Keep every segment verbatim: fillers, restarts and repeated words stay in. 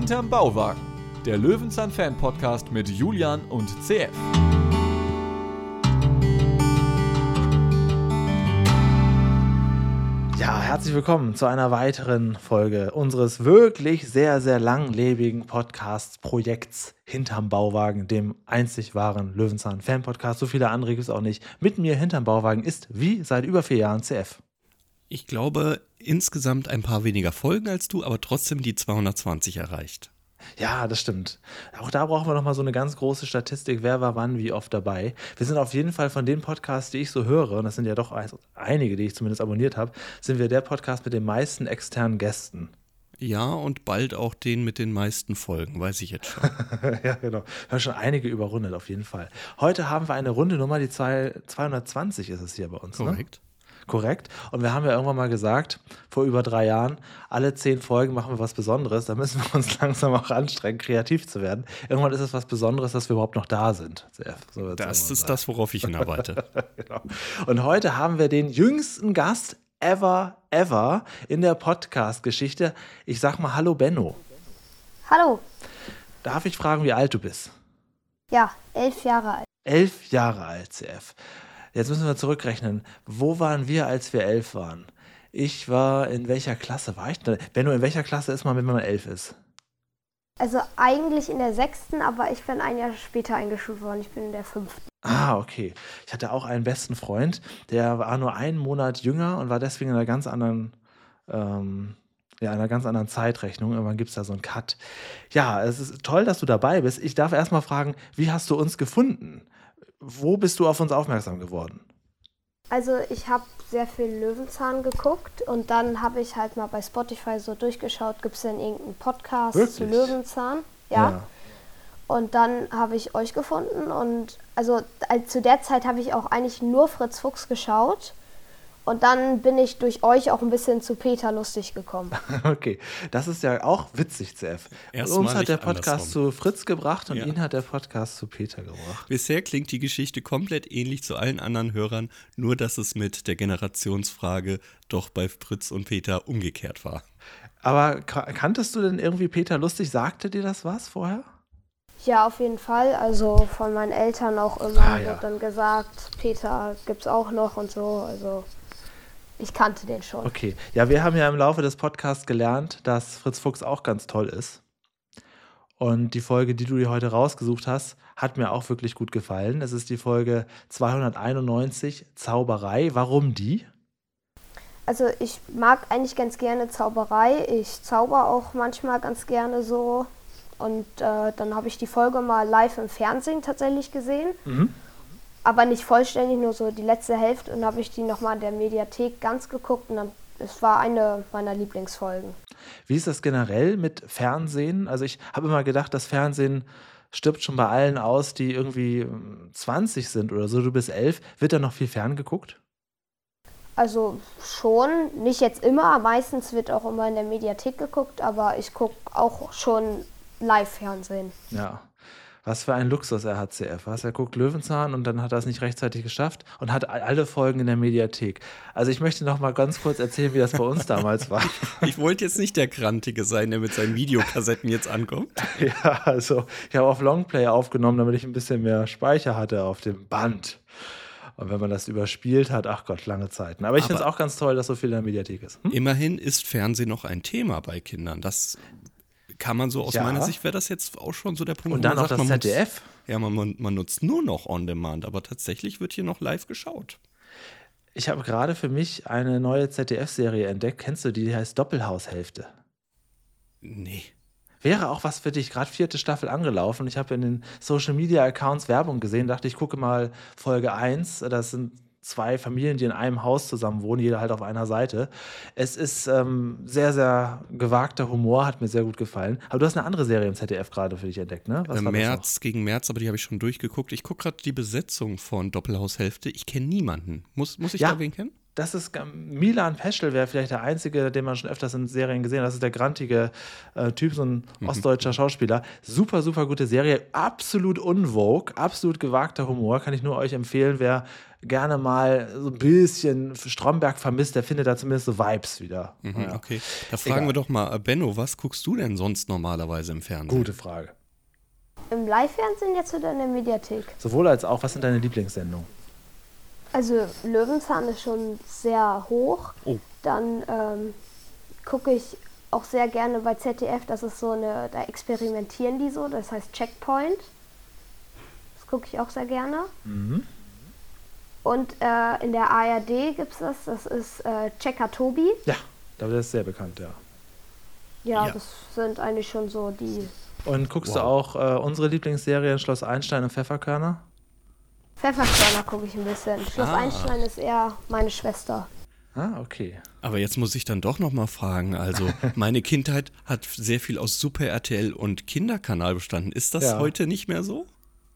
Hinterm Bauwagen, der Löwenzahn-Fan-Podcast mit Julian und C F. Ja, herzlich willkommen zu einer weiteren Folge unseres wirklich sehr, sehr langlebigen Podcast-Projekts Hinterm Bauwagen, dem einzig wahren Löwenzahn-Fan-Podcast. So viele andere gibt es auch nicht. Mit mir hinterm Bauwagen ist, wie seit über vier Jahren, C F. Ich glaube, insgesamt ein paar weniger Folgen als du, aber trotzdem die zweihundertzwanzig erreicht. Ja, das stimmt. Auch da brauchen wir nochmal so eine ganz große Statistik, wer war wann, wie oft dabei. Wir sind auf jeden Fall von den Podcasts, die ich so höre, und das sind ja doch einige, die ich zumindest abonniert habe, sind wir der Podcast mit den meisten externen Gästen. Ja, und bald auch den mit den meisten Folgen, weiß ich jetzt schon. Ja, genau. Wir haben schon einige überrundet, auf jeden Fall. Heute haben wir eine runde Nummer, die zweihundertzwanzig ist es hier bei uns. Korrekt. Ne? Korrekt. Und wir haben ja irgendwann mal gesagt, vor über drei Jahren, alle zehn Folgen machen wir was Besonderes. Da müssen wir uns langsam auch anstrengen, kreativ zu werden. Irgendwann ist es was Besonderes, dass wir überhaupt noch da sind. So das ist das, worauf ich hinarbeite. Genau. Und heute haben wir den jüngsten Gast ever, ever in der Podcast-Geschichte. Ich sag mal Hallo Benno. Hallo. Darf ich fragen, wie alt du bist? Ja, elf Jahre alt. Elf Jahre alt, C F. Jetzt müssen wir zurückrechnen. Wo waren wir, als wir elf waren? Ich war, in welcher Klasse war ich denn? Benno, in welcher Klasse ist man, wenn man elf ist? Also eigentlich in der sechsten, aber ich bin ein Jahr später eingeschult worden. Ich bin in der fünften. Ah, okay. Ich hatte auch einen besten Freund, der war nur einen Monat jünger und war deswegen in einer ganz anderen, ähm, ja, einer ganz anderen Zeitrechnung. Irgendwann gibt es da so einen Cut. Ja, es ist toll, dass du dabei bist. Ich darf erst mal fragen, wie hast du uns gefunden? Wo bist du auf uns aufmerksam geworden? Also ich habe sehr viel Löwenzahn geguckt und dann habe ich halt mal bei Spotify so durchgeschaut, gibt es denn irgendeinen Podcast Wirklich? zu Löwenzahn? Ja. Ja. Und dann habe ich euch gefunden und also zu der Zeit habe ich auch eigentlich nur Fritz Fuchs geschaut. Und dann bin ich durch euch auch ein bisschen zu Peter Lustig gekommen. Okay, das ist ja auch witzig, C F. Erstmal Uns hat der nicht Podcast andersrum. zu Fritz gebracht und Ja. ihn hat der Podcast zu Peter gebracht. Bisher klingt die Geschichte komplett ähnlich zu allen anderen Hörern, nur dass es mit der Generationsfrage doch bei Fritz und Peter umgekehrt war. Aber ka- kanntest du denn irgendwie Peter Lustig? Sagte dir das was vorher? Ja, auf jeden Fall. Also von meinen Eltern auch immer Ah, ja. wird dann gesagt, Peter gibt's auch noch und so. Also ich kannte den schon. Okay, ja, wir haben ja im Laufe des Podcasts gelernt, dass Fritz Fuchs auch ganz toll ist. Und die Folge, die du dir heute rausgesucht hast, hat mir auch wirklich gut gefallen. Es ist die Folge zweihunderteinundneunzig, Zauberei. Warum die? Also ich mag eigentlich ganz gerne Zauberei. Ich zauber auch manchmal ganz gerne so. Und äh, dann habe ich die Folge mal live im Fernsehen tatsächlich gesehen. Mhm. Aber nicht vollständig, nur so die letzte Hälfte. Und habe ich die nochmal in der Mediathek ganz geguckt. Und dann, es war eine meiner Lieblingsfolgen. Wie ist das generell mit Fernsehen? Also ich habe immer gedacht, das Fernsehen stirbt schon bei allen aus, die irgendwie ähm, zwanzig sind oder so. Du bist elf. Wird da noch viel ferngeguckt? Also schon, nicht jetzt immer. Meistens wird auch immer in der Mediathek geguckt. Aber ich gucke auch schon Live-Fernsehen. Ja. Was für ein Luxus er hat, C F. Was? Er guckt Löwenzahn und dann hat er es nicht rechtzeitig geschafft und hat alle Folgen in der Mediathek. Also ich möchte noch mal ganz kurz erzählen, wie das bei uns damals war. Ich wollte jetzt nicht der Grantige sein, der mit seinen Videokassetten jetzt ankommt. Ja, also ich habe auf Longplay aufgenommen, damit ich ein bisschen mehr Speicher hatte auf dem Band. Und wenn man das überspielt hat, ach Gott, lange Zeiten. Aber ich finde es Aber- auch ganz toll, dass so viel in der Mediathek ist. Hm? Immerhin ist Fernsehen noch ein Thema bei Kindern. Das kann man so, aus Ja. meiner Sicht wäre das jetzt auch schon so der Punkt, Und wo dann man noch sagt, das man Z D F. Nutzt, ja, man, man, man nutzt nur noch On-Demand, aber tatsächlich wird hier noch live geschaut. Ich habe gerade für mich eine neue Z D F-Serie entdeckt. Kennst du die? Die heißt Doppelhaushälfte. Nee. Wäre auch was für dich, gerade vierte Staffel angelaufen. Ich habe in den Social-Media-Accounts Werbung gesehen, dachte ich, gucke mal Folge eins. Das sind zwei Familien, die in einem Haus zusammen wohnen, jeder halt auf einer Seite. Es ist ähm, sehr, sehr gewagter Humor, hat mir sehr gut gefallen. Aber du hast eine andere Serie im Z D F gerade für dich entdeckt, ne? Was Äh, war das noch? März gegen März, aber die habe ich schon durchgeguckt. Ich gucke gerade die Besetzung von Doppelhaushälfte. Ich kenne niemanden. Muss, muss ich Ja. da wen kennen? das ist Milan Peschel, wäre vielleicht der einzige, den man schon öfters in Serien gesehen hat. Das ist der grantige äh, Typ, so ein mhm. ostdeutscher Schauspieler. Super, super gute Serie. Absolut unvogue, absolut gewagter Humor. Kann ich nur euch empfehlen, wer gerne mal so ein bisschen Stromberg vermisst, der findet da zumindest so Vibes wieder. Mhm, ja. Okay, da fragen Egal. wir doch mal, Benno, was guckst du denn sonst normalerweise im Fernsehen? Gute Frage. Im Live-Fernsehen jetzt oder in der Mediathek? Sowohl als auch, was sind deine Lieblingssendungen? Also Löwenzahn ist schon sehr hoch. Oh. Dann ähm, gucke ich auch sehr gerne bei Z D F, das ist so eine, da experimentieren die so, das heißt Checkpoint. Das gucke ich auch sehr gerne. Mhm. Und äh, in der A R D gibt es das, das ist äh, Checker Tobi. Ja, da wird das sehr bekannt, ja. ja. Ja, Ja. das sind eigentlich schon so die... Und guckst Wow. du auch äh, unsere Lieblingsserien Schloss Einstein und Pfefferkörner? Pfefferkörner gucke ich ein bisschen. Schloss Ah. Einstein ist eher meine Schwester. Ah, okay. Aber jetzt muss ich dann doch noch mal fragen, also meine Kindheit hat sehr viel aus Super R T L und Kinderkanal bestanden. Ist das Ja. heute nicht mehr so?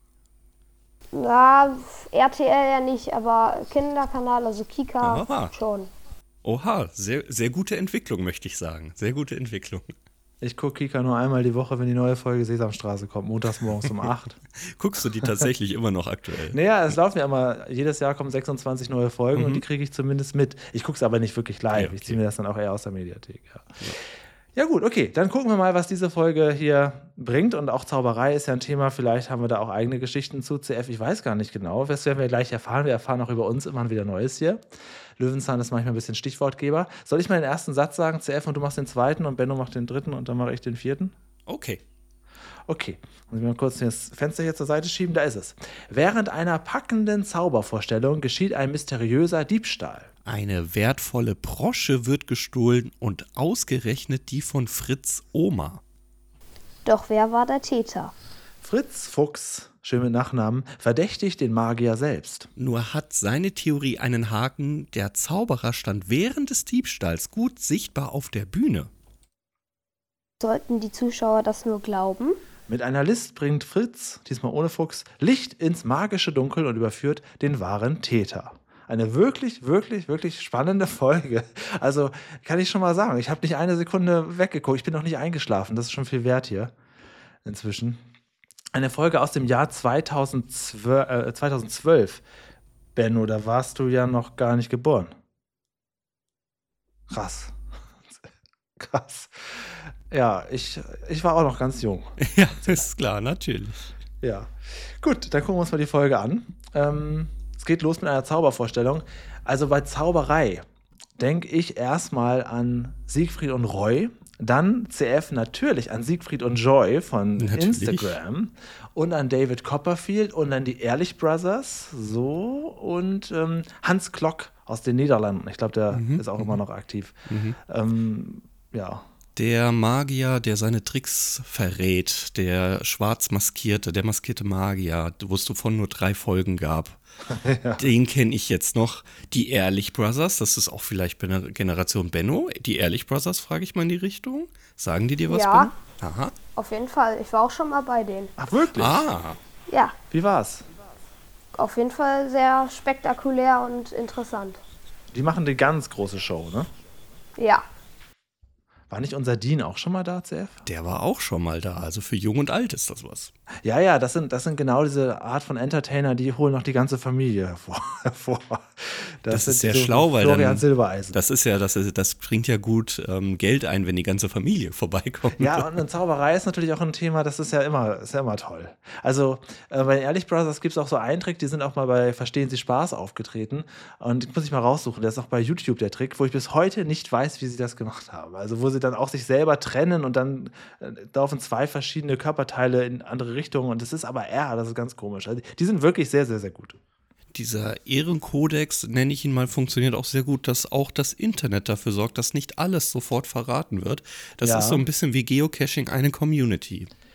Na, R T L ja nicht, aber Kinderkanal, also Kika Aha. schon. Oha, sehr, sehr gute Entwicklung, möchte ich sagen. Sehr gute Entwicklung. Ich gucke Kika nur einmal die Woche, wenn die neue Folge Sesamstraße kommt, montags morgens um acht. Guckst du die tatsächlich immer noch aktuell? Naja, es laufen ja immer, jedes Jahr kommen sechsundzwanzig neue Folgen Mhm. und die kriege ich zumindest mit. Ich gucke es aber nicht wirklich live. Ja, okay. Ich ziehe mir das dann auch eher aus der Mediathek. Ja. Ja gut, okay, dann gucken wir mal, was diese Folge hier bringt. Und auch Zauberei ist ja ein Thema. Vielleicht haben wir da auch eigene Geschichten zu C F. Ich weiß gar nicht genau. Das werden wir gleich erfahren. Wir erfahren auch über uns immer wieder Neues hier. Löwenzahn ist manchmal ein bisschen Stichwortgeber. Soll ich mal den ersten Satz sagen, C F, und du machst den zweiten und Benno macht den dritten und dann mache ich den vierten? Okay. Okay, muss ich mal kurz das Fenster hier zur Seite schieben, da ist es. Während einer packenden Zaubervorstellung geschieht ein mysteriöser Diebstahl. Eine wertvolle Brosche wird gestohlen und ausgerechnet die von Fritz Oma. Doch wer war der Täter? Fritz Fuchs, schön mit Nachnamen, verdächtigt den Magier selbst. Nur hat seine Theorie einen Haken, der Zauberer stand während des Diebstahls gut sichtbar auf der Bühne. Sollten die Zuschauer das nur glauben? Mit einer List bringt Fritz, diesmal ohne Fuchs, Licht ins magische Dunkel und überführt den wahren Täter. Eine wirklich, wirklich, wirklich spannende Folge. Also kann ich schon mal sagen, ich habe nicht eine Sekunde weggeguckt. Ich bin noch nicht eingeschlafen. Das ist schon viel wert hier inzwischen. Eine Folge aus dem Jahr zweitausendzwölf. Äh, zweitausendzwölf. Benno, da warst du ja noch gar nicht geboren. Krass. Krass. Ja, ich, ich war auch noch ganz jung. Ja, ist klar, natürlich. Ja. Gut, dann gucken wir uns mal die Folge an. Ähm, es geht los mit einer Zaubervorstellung. Also bei Zauberei denke ich erstmal an Siegfried und Roy. Dann C F natürlich an Siegfried und Joy von Natürlich. Instagram. Und an David Copperfield und an die Ehrlich Brothers. So. Und ähm, Hans Klok aus den Niederlanden. Ich glaube, der Mhm, ist auch immer noch aktiv. Mhm. Ähm, ja. Der Magier, der seine Tricks verrät, der schwarz maskierte, der maskierte Magier, wo es davon nur drei Folgen gab. Ja. Den kenne ich jetzt noch. Die Ehrlich Brothers, das ist auch vielleicht bei der Generation Benno. Die Ehrlich Brothers, frage ich mal in die Richtung. Sagen die dir was, Ja. Benno? Aha. Auf jeden Fall. Ich war auch schon mal bei denen. Ach, wirklich? Ah, Ja, Wie war's? auf jeden Fall sehr spektakulär und interessant. Die machen die ganz große Show, ne? Ja, War nicht unser Dean auch schon mal da, C F? der war auch schon mal da. Also für Jung und Alt ist das was. Ja, ja, das sind, das sind genau diese Art von Entertainer, die holen noch die ganze Familie hervor. hervor. Das ist sind sehr diese schlau, weil Florian dann- Silbereisen. Das ist ja, das, ist, das bringt ja gut ähm, Geld ein, wenn die ganze Familie vorbeikommt. Ja, und eine Zauberei ist natürlich auch ein Thema, das ist ja immer, ist ja immer toll. Also äh, bei den Ehrlich Brothers gibt es auch so einen Trick, die sind auch mal bei Verstehen Sie Spaß aufgetreten. Und den muss ich mal raussuchen, der ist auch bei YouTube der Trick, wo ich bis heute nicht weiß, wie sie das gemacht haben. Also wo sie dann auch sich selber trennen und dann äh, laufen zwei verschiedene Körperteile in andere Richtungen und das ist aber R, das ist ganz komisch. Also die sind wirklich sehr, sehr, sehr gut. Dieser Ehrenkodex, nenne ich ihn mal, funktioniert auch sehr gut, dass auch das Internet dafür sorgt, dass nicht alles sofort verraten wird. Das Ja. ist so ein bisschen wie Geocaching eine Community.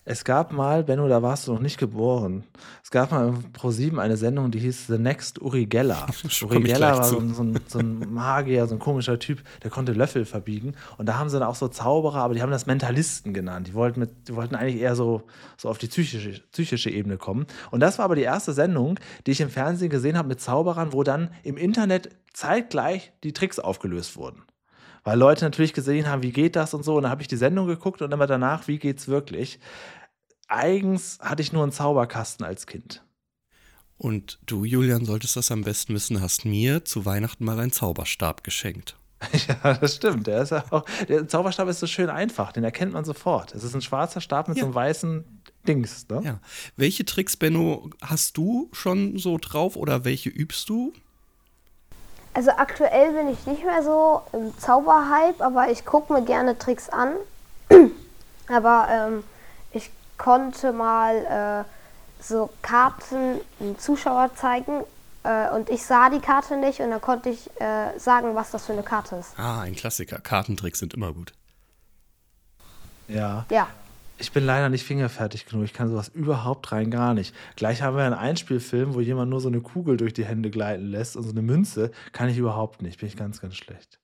Es gab mal, Benno, da warst du noch nicht geboren. Es gab mal im ProSieben eine Sendung, die hieß The Next Uri Geller. Uri Geller war so ein, so, ein, so ein Magier, so ein komischer Typ, der konnte Löffel verbiegen. Und da haben sie dann auch so Zauberer, aber die haben das Mentalisten genannt. Die wollten, mit, die wollten eigentlich eher so, so auf die psychische, psychische Ebene kommen. Und das war aber die erste Sendung, die ich im Fernsehen gesehen habe mit Zauberern, wo dann im Internet zeitgleich die Tricks aufgelöst wurden. Weil Leute natürlich gesehen haben, wie geht das und so. Und dann habe ich die Sendung geguckt und immer danach, wie geht's wirklich. Eigens hatte ich nur einen Zauberkasten als Kind. Und du, Julian, solltest das am besten wissen, hast mir zu Weihnachten mal einen Zauberstab geschenkt. Ja, das stimmt. Der, ist ja auch, der Zauberstab ist so schön einfach, den erkennt man sofort. Es ist ein schwarzer Stab mit Ja. so einem weißen Dings. Ne? Ja. Welche Tricks, Benno, hast du schon so drauf oder welche übst du? Also aktuell bin ich nicht mehr so im Zauberhype, aber ich gucke mir gerne Tricks an. Aber ähm, ich konnte mal äh, so Karten einem Zuschauer zeigen äh, und ich sah die Karte nicht und dann konnte ich äh, sagen, was das für eine Karte ist. Ah, ein Klassiker. Kartentricks sind immer gut. Ja. Ja. Ich bin leider nicht fingerfertig genug. Ich kann sowas überhaupt rein gar nicht. Gleich haben wir einen Einspielfilm, wo jemand nur so eine Kugel durch die Hände gleiten lässt und so eine Münze. Kann ich überhaupt nicht. Bin ich ganz, ganz schlecht.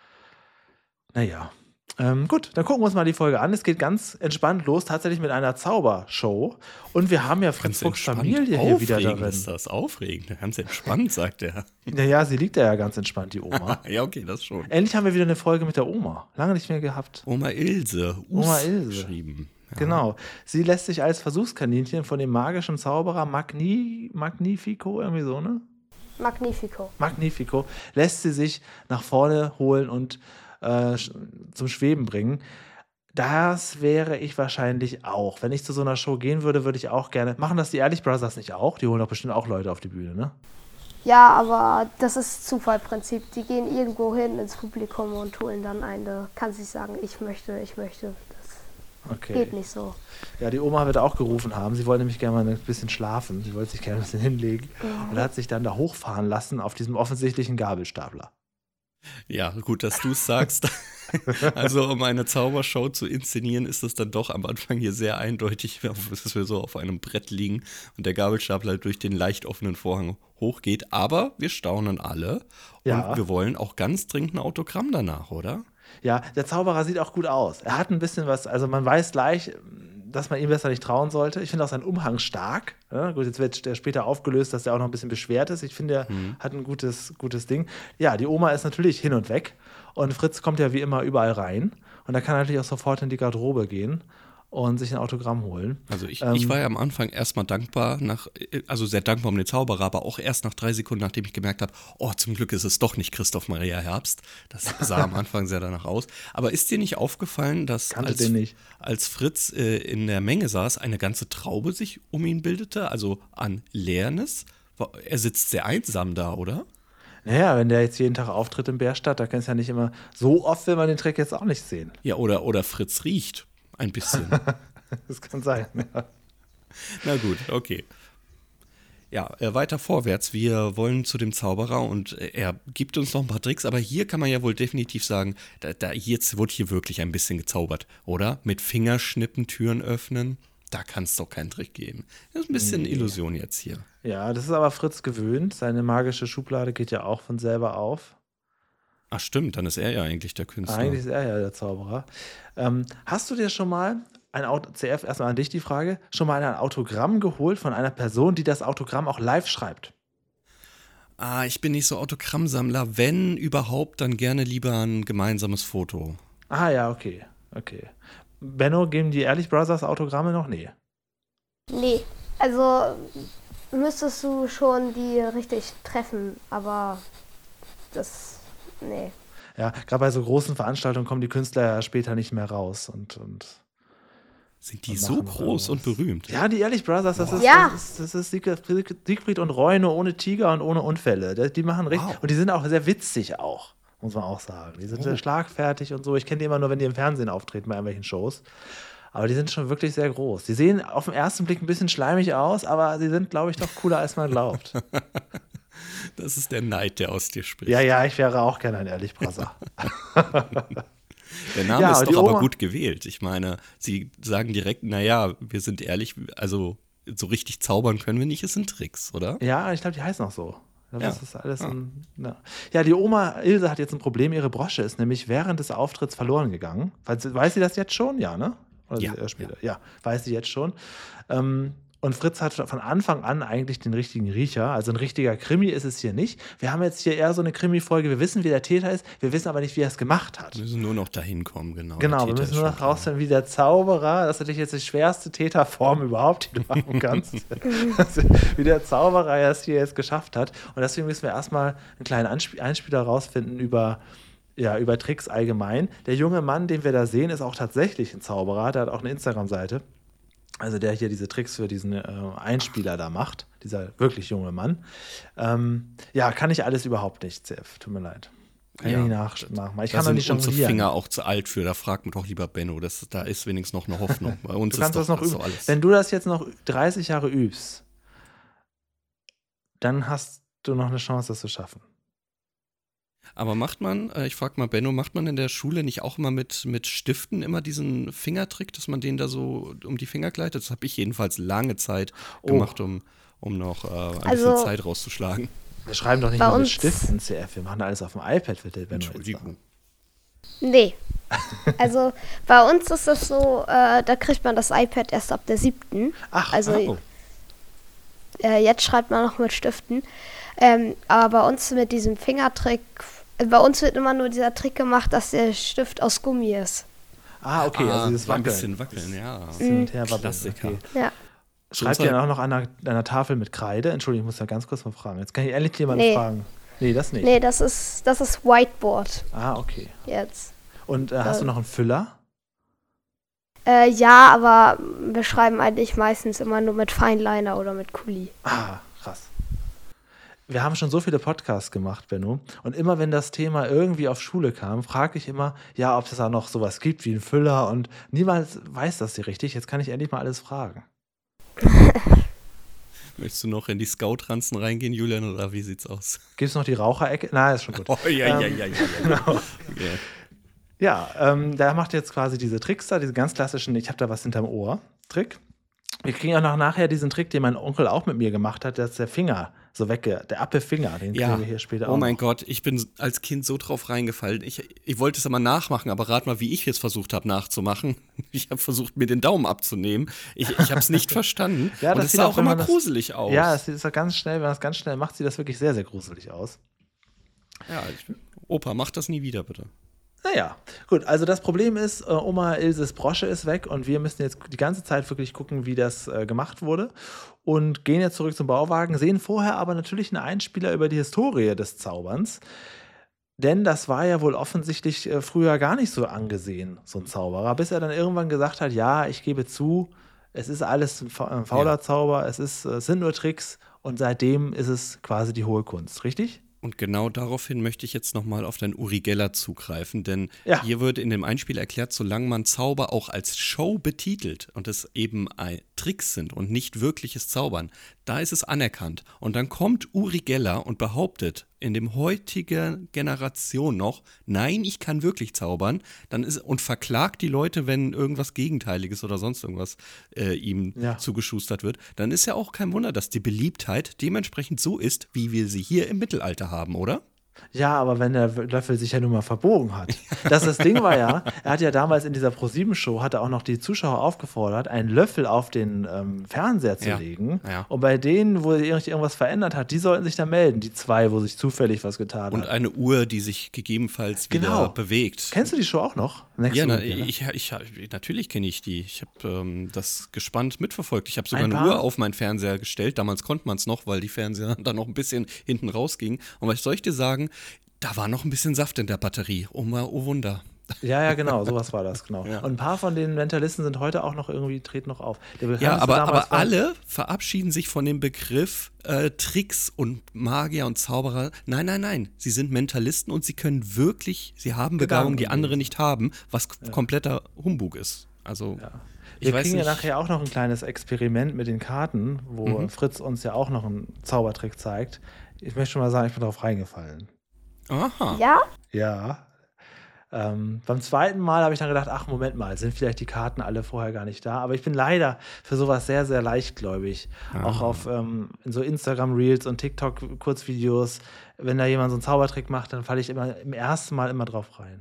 Naja. Ähm, gut, dann gucken wir uns mal die Folge an. Es geht ganz entspannt los, tatsächlich mit einer Zaubershow. Und wir haben ja Fritz Fuchs Familie hier wieder Aufregend darin. ist das, aufregend. Ganz entspannt, sagt er. Naja, sie liegt da ja ganz entspannt, die Oma. Ja, okay, das schon. Endlich haben wir wieder eine Folge mit der Oma. Lange nicht mehr gehabt. Oma Ilse. Oma Ilse. Geschrieben. Ja. Genau. Sie lässt sich als Versuchskaninchen von dem magischen Zauberer Magni, Magnifico, irgendwie so, ne? Magnifico. Magnifico, lässt sie sich nach vorne holen und äh, zum Schweben bringen. Das wäre ich wahrscheinlich auch. Wenn ich zu so einer Show gehen würde, würde ich auch gerne. Machen das die Ehrlich Brothers nicht auch? Die holen doch bestimmt auch Leute auf die Bühne, ne? Ja, aber das ist Zufallprinzip. Die gehen irgendwo hin ins Publikum und holen dann einen. Da kann sich sagen, ich möchte, ich möchte. Das Okay. geht nicht so. Ja, die Oma wird auch gerufen haben. Sie wollte nämlich gerne mal ein bisschen schlafen. Sie wollte sich gerne ein bisschen hinlegen. Und hat sich dann da hochfahren lassen auf diesem offensichtlichen Gabelstapler. Ja, gut, dass du es sagst. Also, um eine Zaubershow zu inszenieren, ist es dann doch am Anfang hier sehr eindeutig, dass wir so auf einem Brett liegen und der Gabelstapler durch den leicht offenen Vorhang hochgeht. Aber wir staunen alle Ja. und wir wollen auch ganz dringend ein Autogramm danach, oder? Ja, der Zauberer sieht auch gut aus. Er hat ein bisschen was, also man weiß gleich, dass man ihm besser nicht trauen sollte. Ich finde auch seinen Umhang stark. Ja, gut, jetzt wird der später aufgelöst, dass er auch noch ein bisschen beschwert ist. Ich finde, er Mhm. hat ein gutes, gutes Ding. Ja, die Oma ist natürlich hin und weg. Und Fritz kommt ja wie immer überall rein. Und da kann er natürlich auch sofort in die Garderobe gehen und sich ein Autogramm holen. Also ich, Ähm, ich war ja am Anfang erstmal dankbar, nach, also sehr dankbar um den Zauberer, aber auch erst nach drei Sekunden, nachdem ich gemerkt habe, oh, zum Glück ist es doch nicht Christoph Maria Herbst. Das sah am Anfang sehr danach aus. Aber ist dir nicht aufgefallen, dass Kannte als, den nicht. als Fritz äh, in der Menge saß, eine ganze Traube sich um ihn bildete, also an Leernis? Er sitzt sehr einsam da, oder? Naja, wenn der jetzt jeden Tag auftritt in Bärstadt, da kann es ja nicht immer, so oft will man den Trick jetzt auch nicht sehen. Ja, oder, oder Fritz riecht ein bisschen. Das kann sein. Ja. Na gut, okay. Ja, äh, weiter vorwärts. Wir wollen zu dem Zauberer und äh, er gibt uns noch ein paar Tricks, aber hier kann man ja wohl definitiv sagen, da, da jetzt wird hier wirklich ein bisschen gezaubert, oder? Mit Fingerschnippen Türen öffnen, da kann es doch keinen Trick geben. Das ist ein bisschen Nee. Illusion jetzt hier. Ja, das ist aber Fritz gewöhnt. Seine magische Schublade geht ja auch von selber auf. Ach stimmt, dann ist er ja eigentlich der Künstler. Eigentlich ist er ja der Zauberer. Ähm, hast du dir schon mal ein Auto, C F, erstmal an dich die Frage, schon mal ein Autogramm geholt von einer Person, die das Autogramm auch live schreibt? Ah, ich bin nicht so Autogrammsammler. Wenn überhaupt, dann gerne lieber ein gemeinsames Foto. Ah ja, okay, okay. Benno, geben die Ehrlich Brothers Autogramme noch? Nee. Nee, also müsstest du schon die richtig treffen, aber das, nee. Ja, gerade bei so großen Veranstaltungen kommen die Künstler ja später nicht mehr raus und, und Sind die Und so machen noch groß und irgendwas. berühmt? ja, die Ehrlich Brothers, das ist, Ja. das ist, das ist Siegfried, Siegfried und Roy nur ohne Tiger und ohne Unfälle. Die die machen richtig, Wow. und die sind auch sehr witzig auch, muss man auch sagen. Die sind Oh. sehr schlagfertig und so. Ich kenne die immer nur, wenn die im Fernsehen auftreten bei irgendwelchen Shows. Aber die sind schon wirklich sehr groß. Die sehen auf den ersten Blick ein bisschen schleimig aus, aber sie sind, glaube ich, doch cooler, als man glaubt. Das ist der Neid, der aus dir spricht. Ja, ja, ich wäre auch gerne ein Ehrlich Brother. Der Name Ja, ist die doch aber Oma- gut gewählt. Ich meine, sie sagen direkt, naja, wir sind ehrlich, also so richtig zaubern können wir nicht, es sind Tricks, oder? Ja, ich glaube, die heißen auch so. Das Ja. ist alles Ah. ein, ja. ja, die Oma Ilse hat jetzt ein Problem. Ihre Brosche ist nämlich während des Auftritts verloren gegangen. Weiß, weiß sie das jetzt schon? Ja, ne? Oder Ja, eher später? Ja. weiß sie jetzt schon. Ähm, und Fritz hat von Anfang an eigentlich den richtigen Riecher. Also ein richtiger Krimi ist es hier nicht. Wir haben jetzt hier eher so eine Krimi-Folge. Wir wissen, wie der Täter ist. Wir wissen aber nicht, wie er es gemacht hat. Wir müssen nur noch dahin kommen, genau. Genau, Der wir Täter müssen ist nur schon noch klar. rausfinden, wie der Zauberer, das ist natürlich jetzt die schwerste Täterform überhaupt, die du haben kannst, wie der Zauberer es hier jetzt geschafft hat. Und deswegen müssen wir erstmal einen kleinen Ansp- Einspieler rausfinden über, ja, über Tricks allgemein. Der junge Mann, den wir da sehen, ist auch tatsächlich ein Zauberer, der hat auch eine Instagram-Seite. Also der hier diese Tricks für diesen äh, Einspieler da macht, dieser wirklich junge Mann. Ähm, ja, kann ich alles überhaupt nicht, C F, tut mir leid. Kann Ja, ich nicht nachmachen. Ich Da kann doch sind nicht unsere jonglieren. Finger auch zu alt für, da fragt man doch lieber Benno, das, da ist wenigstens noch eine Hoffnung. Bei uns Du kannst ist das doch noch üben. so alles. Wenn du das jetzt noch dreißig Jahre übst, dann hast du noch eine Chance, das zu schaffen. Aber macht man, äh, ich frage mal Benno, macht man in der Schule nicht auch immer mit, mit Stiften immer diesen Fingertrick, dass man den da so um die Finger gleitet? Das habe ich jedenfalls lange Zeit Oh. gemacht, um, um noch äh, ein Also- bisschen Zeit rauszuschlagen. Wir schreiben doch nicht Bei nur mit uns- Stiften C F, wir machen alles auf dem iPad, wird der Benno jetzt Entschuldigung. sagen. Nee. Also bei uns ist das so, äh, da kriegt man das iPad erst ab der siebten. Ach, Also Oh. äh, jetzt schreibt man noch mit Stiften. Ähm, aber bei uns mit diesem Fingertrick, äh, bei uns wird immer nur dieser Trick gemacht, dass der Stift aus Gummi ist. ah, okay, also dieses so ein Wackeln. bisschen wackeln, ja. Hin und her wabbeln, Klassiker. okay. Ja. Schreibt ihr dann auch noch an einer, einer Tafel mit Kreide? Entschuldigung, ich muss da ganz kurz mal fragen. Jetzt kann ich endlich jemanden Nee. fragen. Nee, das nicht. Nee, das ist, das ist Whiteboard Ah, okay. jetzt. Und äh, hast du noch einen Füller? Äh, ja, aber wir schreiben eigentlich meistens immer nur mit Fineliner oder mit Kuli. Ah, krass. Wir haben schon so viele Podcasts gemacht, Benno. Und immer wenn das Thema irgendwie auf Schule kam, frage ich immer, ja, ob es da noch sowas gibt wie einen Füller. Und niemals weiß das sie richtig. Jetzt kann ich endlich mal alles fragen. Möchtest du noch in die Scout-Ranzen reingehen, Julian, oder wie sieht's aus? Gibt es noch die Raucherecke? Nein, ist schon gut. Oh, ja, Ähm, ja, ja, ja. ja. Ja. Ja, ähm, der macht jetzt quasi diese Tricks da, diese ganz klassischen, ich habe da was hinterm Ohr, Trick. Wir kriegen auch noch nachher diesen Trick, den mein Onkel auch mit mir gemacht hat, dass der Finger so wegge... Der Apfelfinger, den Ja. kriegen wir hier später auch Oh mein noch. Gott, ich bin als Kind so drauf reingefallen. Ich, ich wollte es aber nachmachen, aber rat mal, wie ich es versucht habe nachzumachen. Ich habe versucht, mir den Daumen abzunehmen. Ich, ich habe es nicht verstanden. Ja, und das es sieht sah auch, auch wenn immer man das- gruselig aus. Ja, es ist ja ganz schnell, wenn man das ganz schnell macht, sieht das wirklich sehr, sehr gruselig aus. ja ich, Opa, mach das nie wieder, bitte. Naja, gut, also das Problem ist, äh, Oma Ilses Brosche ist weg und wir müssen jetzt die ganze Zeit wirklich gucken, wie das äh, gemacht wurde und gehen jetzt zurück zum Bauwagen, sehen vorher aber natürlich einen Einspieler über die Historie des Zauberns, denn das war ja wohl offensichtlich äh, früher gar nicht so angesehen, so ein Zauberer, bis er dann irgendwann gesagt hat, ja, ich gebe zu, es ist alles ein, fa ein fauler Ja. Zauber, es, ist, äh, es sind nur Tricks und seitdem ist es quasi die hohe Kunst, richtig? Und genau daraufhin möchte ich jetzt nochmal auf dein Uri Geller zugreifen, denn Ja. hier wird in dem Einspiel erklärt, solange man Zauber auch als Show betitelt und es eben ein Tricks sind und nicht wirkliches Zaubern, da ist es anerkannt. Und dann kommt Uri Geller und behauptet in dem heutigen Generation noch, nein, ich kann wirklich zaubern, dann ist und verklagt die Leute, wenn irgendwas Gegenteiliges oder sonst irgendwas äh, ihm Ja. zugeschustert wird, dann ist ja auch kein Wunder, dass die Beliebtheit dementsprechend so ist, wie wir sie hier im Mittelalter haben, oder? Ja, aber wenn der Löffel sich ja nun mal verbogen hat. Das, das Ding war ja, er hat ja damals in dieser Pro sieben Show, hat er auch noch die Zuschauer aufgefordert, einen Löffel auf den ähm, Fernseher zu Ja, legen. ja. Und bei denen, wo sich irgendwas verändert hat, die sollten sich da melden. Die zwei, wo sich zufällig was getan Und hat. eine Uhr, die sich gegebenenfalls wieder Genau. bewegt. Kennst du die Show auch noch? Next Ja, na, Week, ne? ich, ich, natürlich kenne ich die. Ich habe ähm, das gespannt mitverfolgt. Ich habe sogar Ein eine paar- Uhr auf meinen Fernseher gestellt. Damals konnte man es noch, weil die Fernseher dann noch ein bisschen hinten rausgingen. Und was soll ich dir sagen? Da war noch ein bisschen Saft in der Batterie. Oh, mal, oh Wunder. Ja, ja, genau, sowas war das, genau. Ja. Und ein paar von den Mentalisten sind heute auch noch irgendwie, treten noch auf. Der Ja, bekannteste aber, damals aber war- alle verabschieden sich von dem Begriff äh, Tricks und Magier und Zauberer. Nein, nein, nein. Sie sind Mentalisten und sie können wirklich, sie haben Begabung, die Gedanken andere lesen. nicht haben, was kompletter Humbug ist. Also, Ja. ich Wir weiß kriegen nicht. ja nachher auch noch ein kleines Experiment mit den Karten, wo Mhm. Fritz uns ja auch noch einen Zaubertrick zeigt. Ich möchte schon mal sagen, ich bin darauf reingefallen. Aha. Ja? Ja. Ähm, beim zweiten Mal habe ich dann gedacht, ach, Moment mal, sind vielleicht die Karten alle vorher gar nicht da? Aber ich bin leider für sowas sehr, sehr leichtgläubig. Ah. Auch auf ähm, in so Instagram-Reels und TikTok-Kurzvideos. Wenn da jemand so einen Zaubertrick macht, dann falle ich immer im ersten Mal immer drauf rein.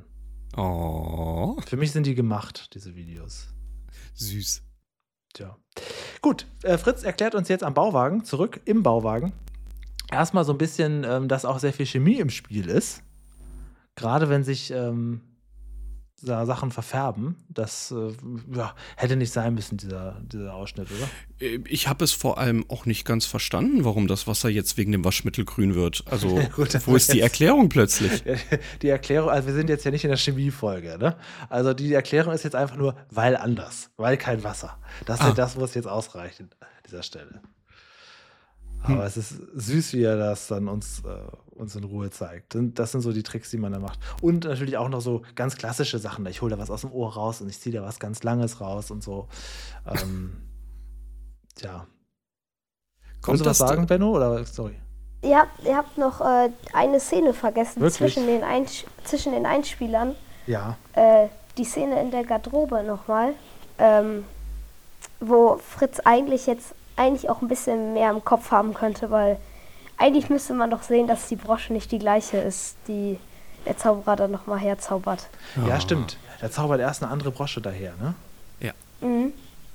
Oh, Für mich sind die gemacht, diese Videos. süß. Tja. Gut, äh, Fritz erklärt uns jetzt am Bauwagen, zurück im Bauwagen, erstmal so ein bisschen, ähm, dass auch sehr viel Chemie im Spiel ist. Gerade wenn sich ähm, da Sachen verfärben. Das äh, ja, hätte nicht sein müssen, dieser, dieser Ausschnitt, oder? Ich habe es vor allem auch nicht ganz verstanden, warum das Wasser jetzt wegen dem Waschmittel grün wird. Also, Gut, wo ist die Erklärung plötzlich? Die Erklärung, also wir sind jetzt ja nicht in der Chemiefolge, ne? Also die Erklärung ist jetzt einfach nur, weil anders, weil kein Wasser. Das, Ah. das muss jetzt ausreichen an dieser Stelle. Aber hm. es ist süß, wie er das dann uns, äh, uns in Ruhe zeigt. Das sind so die Tricks, die man da macht. Und natürlich auch noch so ganz klassische Sachen. Ich hole da was aus dem Ohr raus und ich ziehe da was ganz Langes raus und so. Ähm, tja. Kommt du was sagen, Benno? Oder sorry. Ihr habt, ihr habt noch äh, eine Szene vergessen Wirklich? zwischen den, Eins- zwischen den Einspielern. Ja. Äh, die Szene in der Garderobe nochmal, ähm, wo Fritz eigentlich jetzt eigentlich auch ein bisschen mehr im Kopf haben könnte, weil eigentlich müsste man doch sehen, dass die Brosche nicht die gleiche ist, die der Zauberer dann nochmal herzaubert. Ja, ja, stimmt. Er zaubert erst eine andere Brosche daher, ne? Ja. Mhm.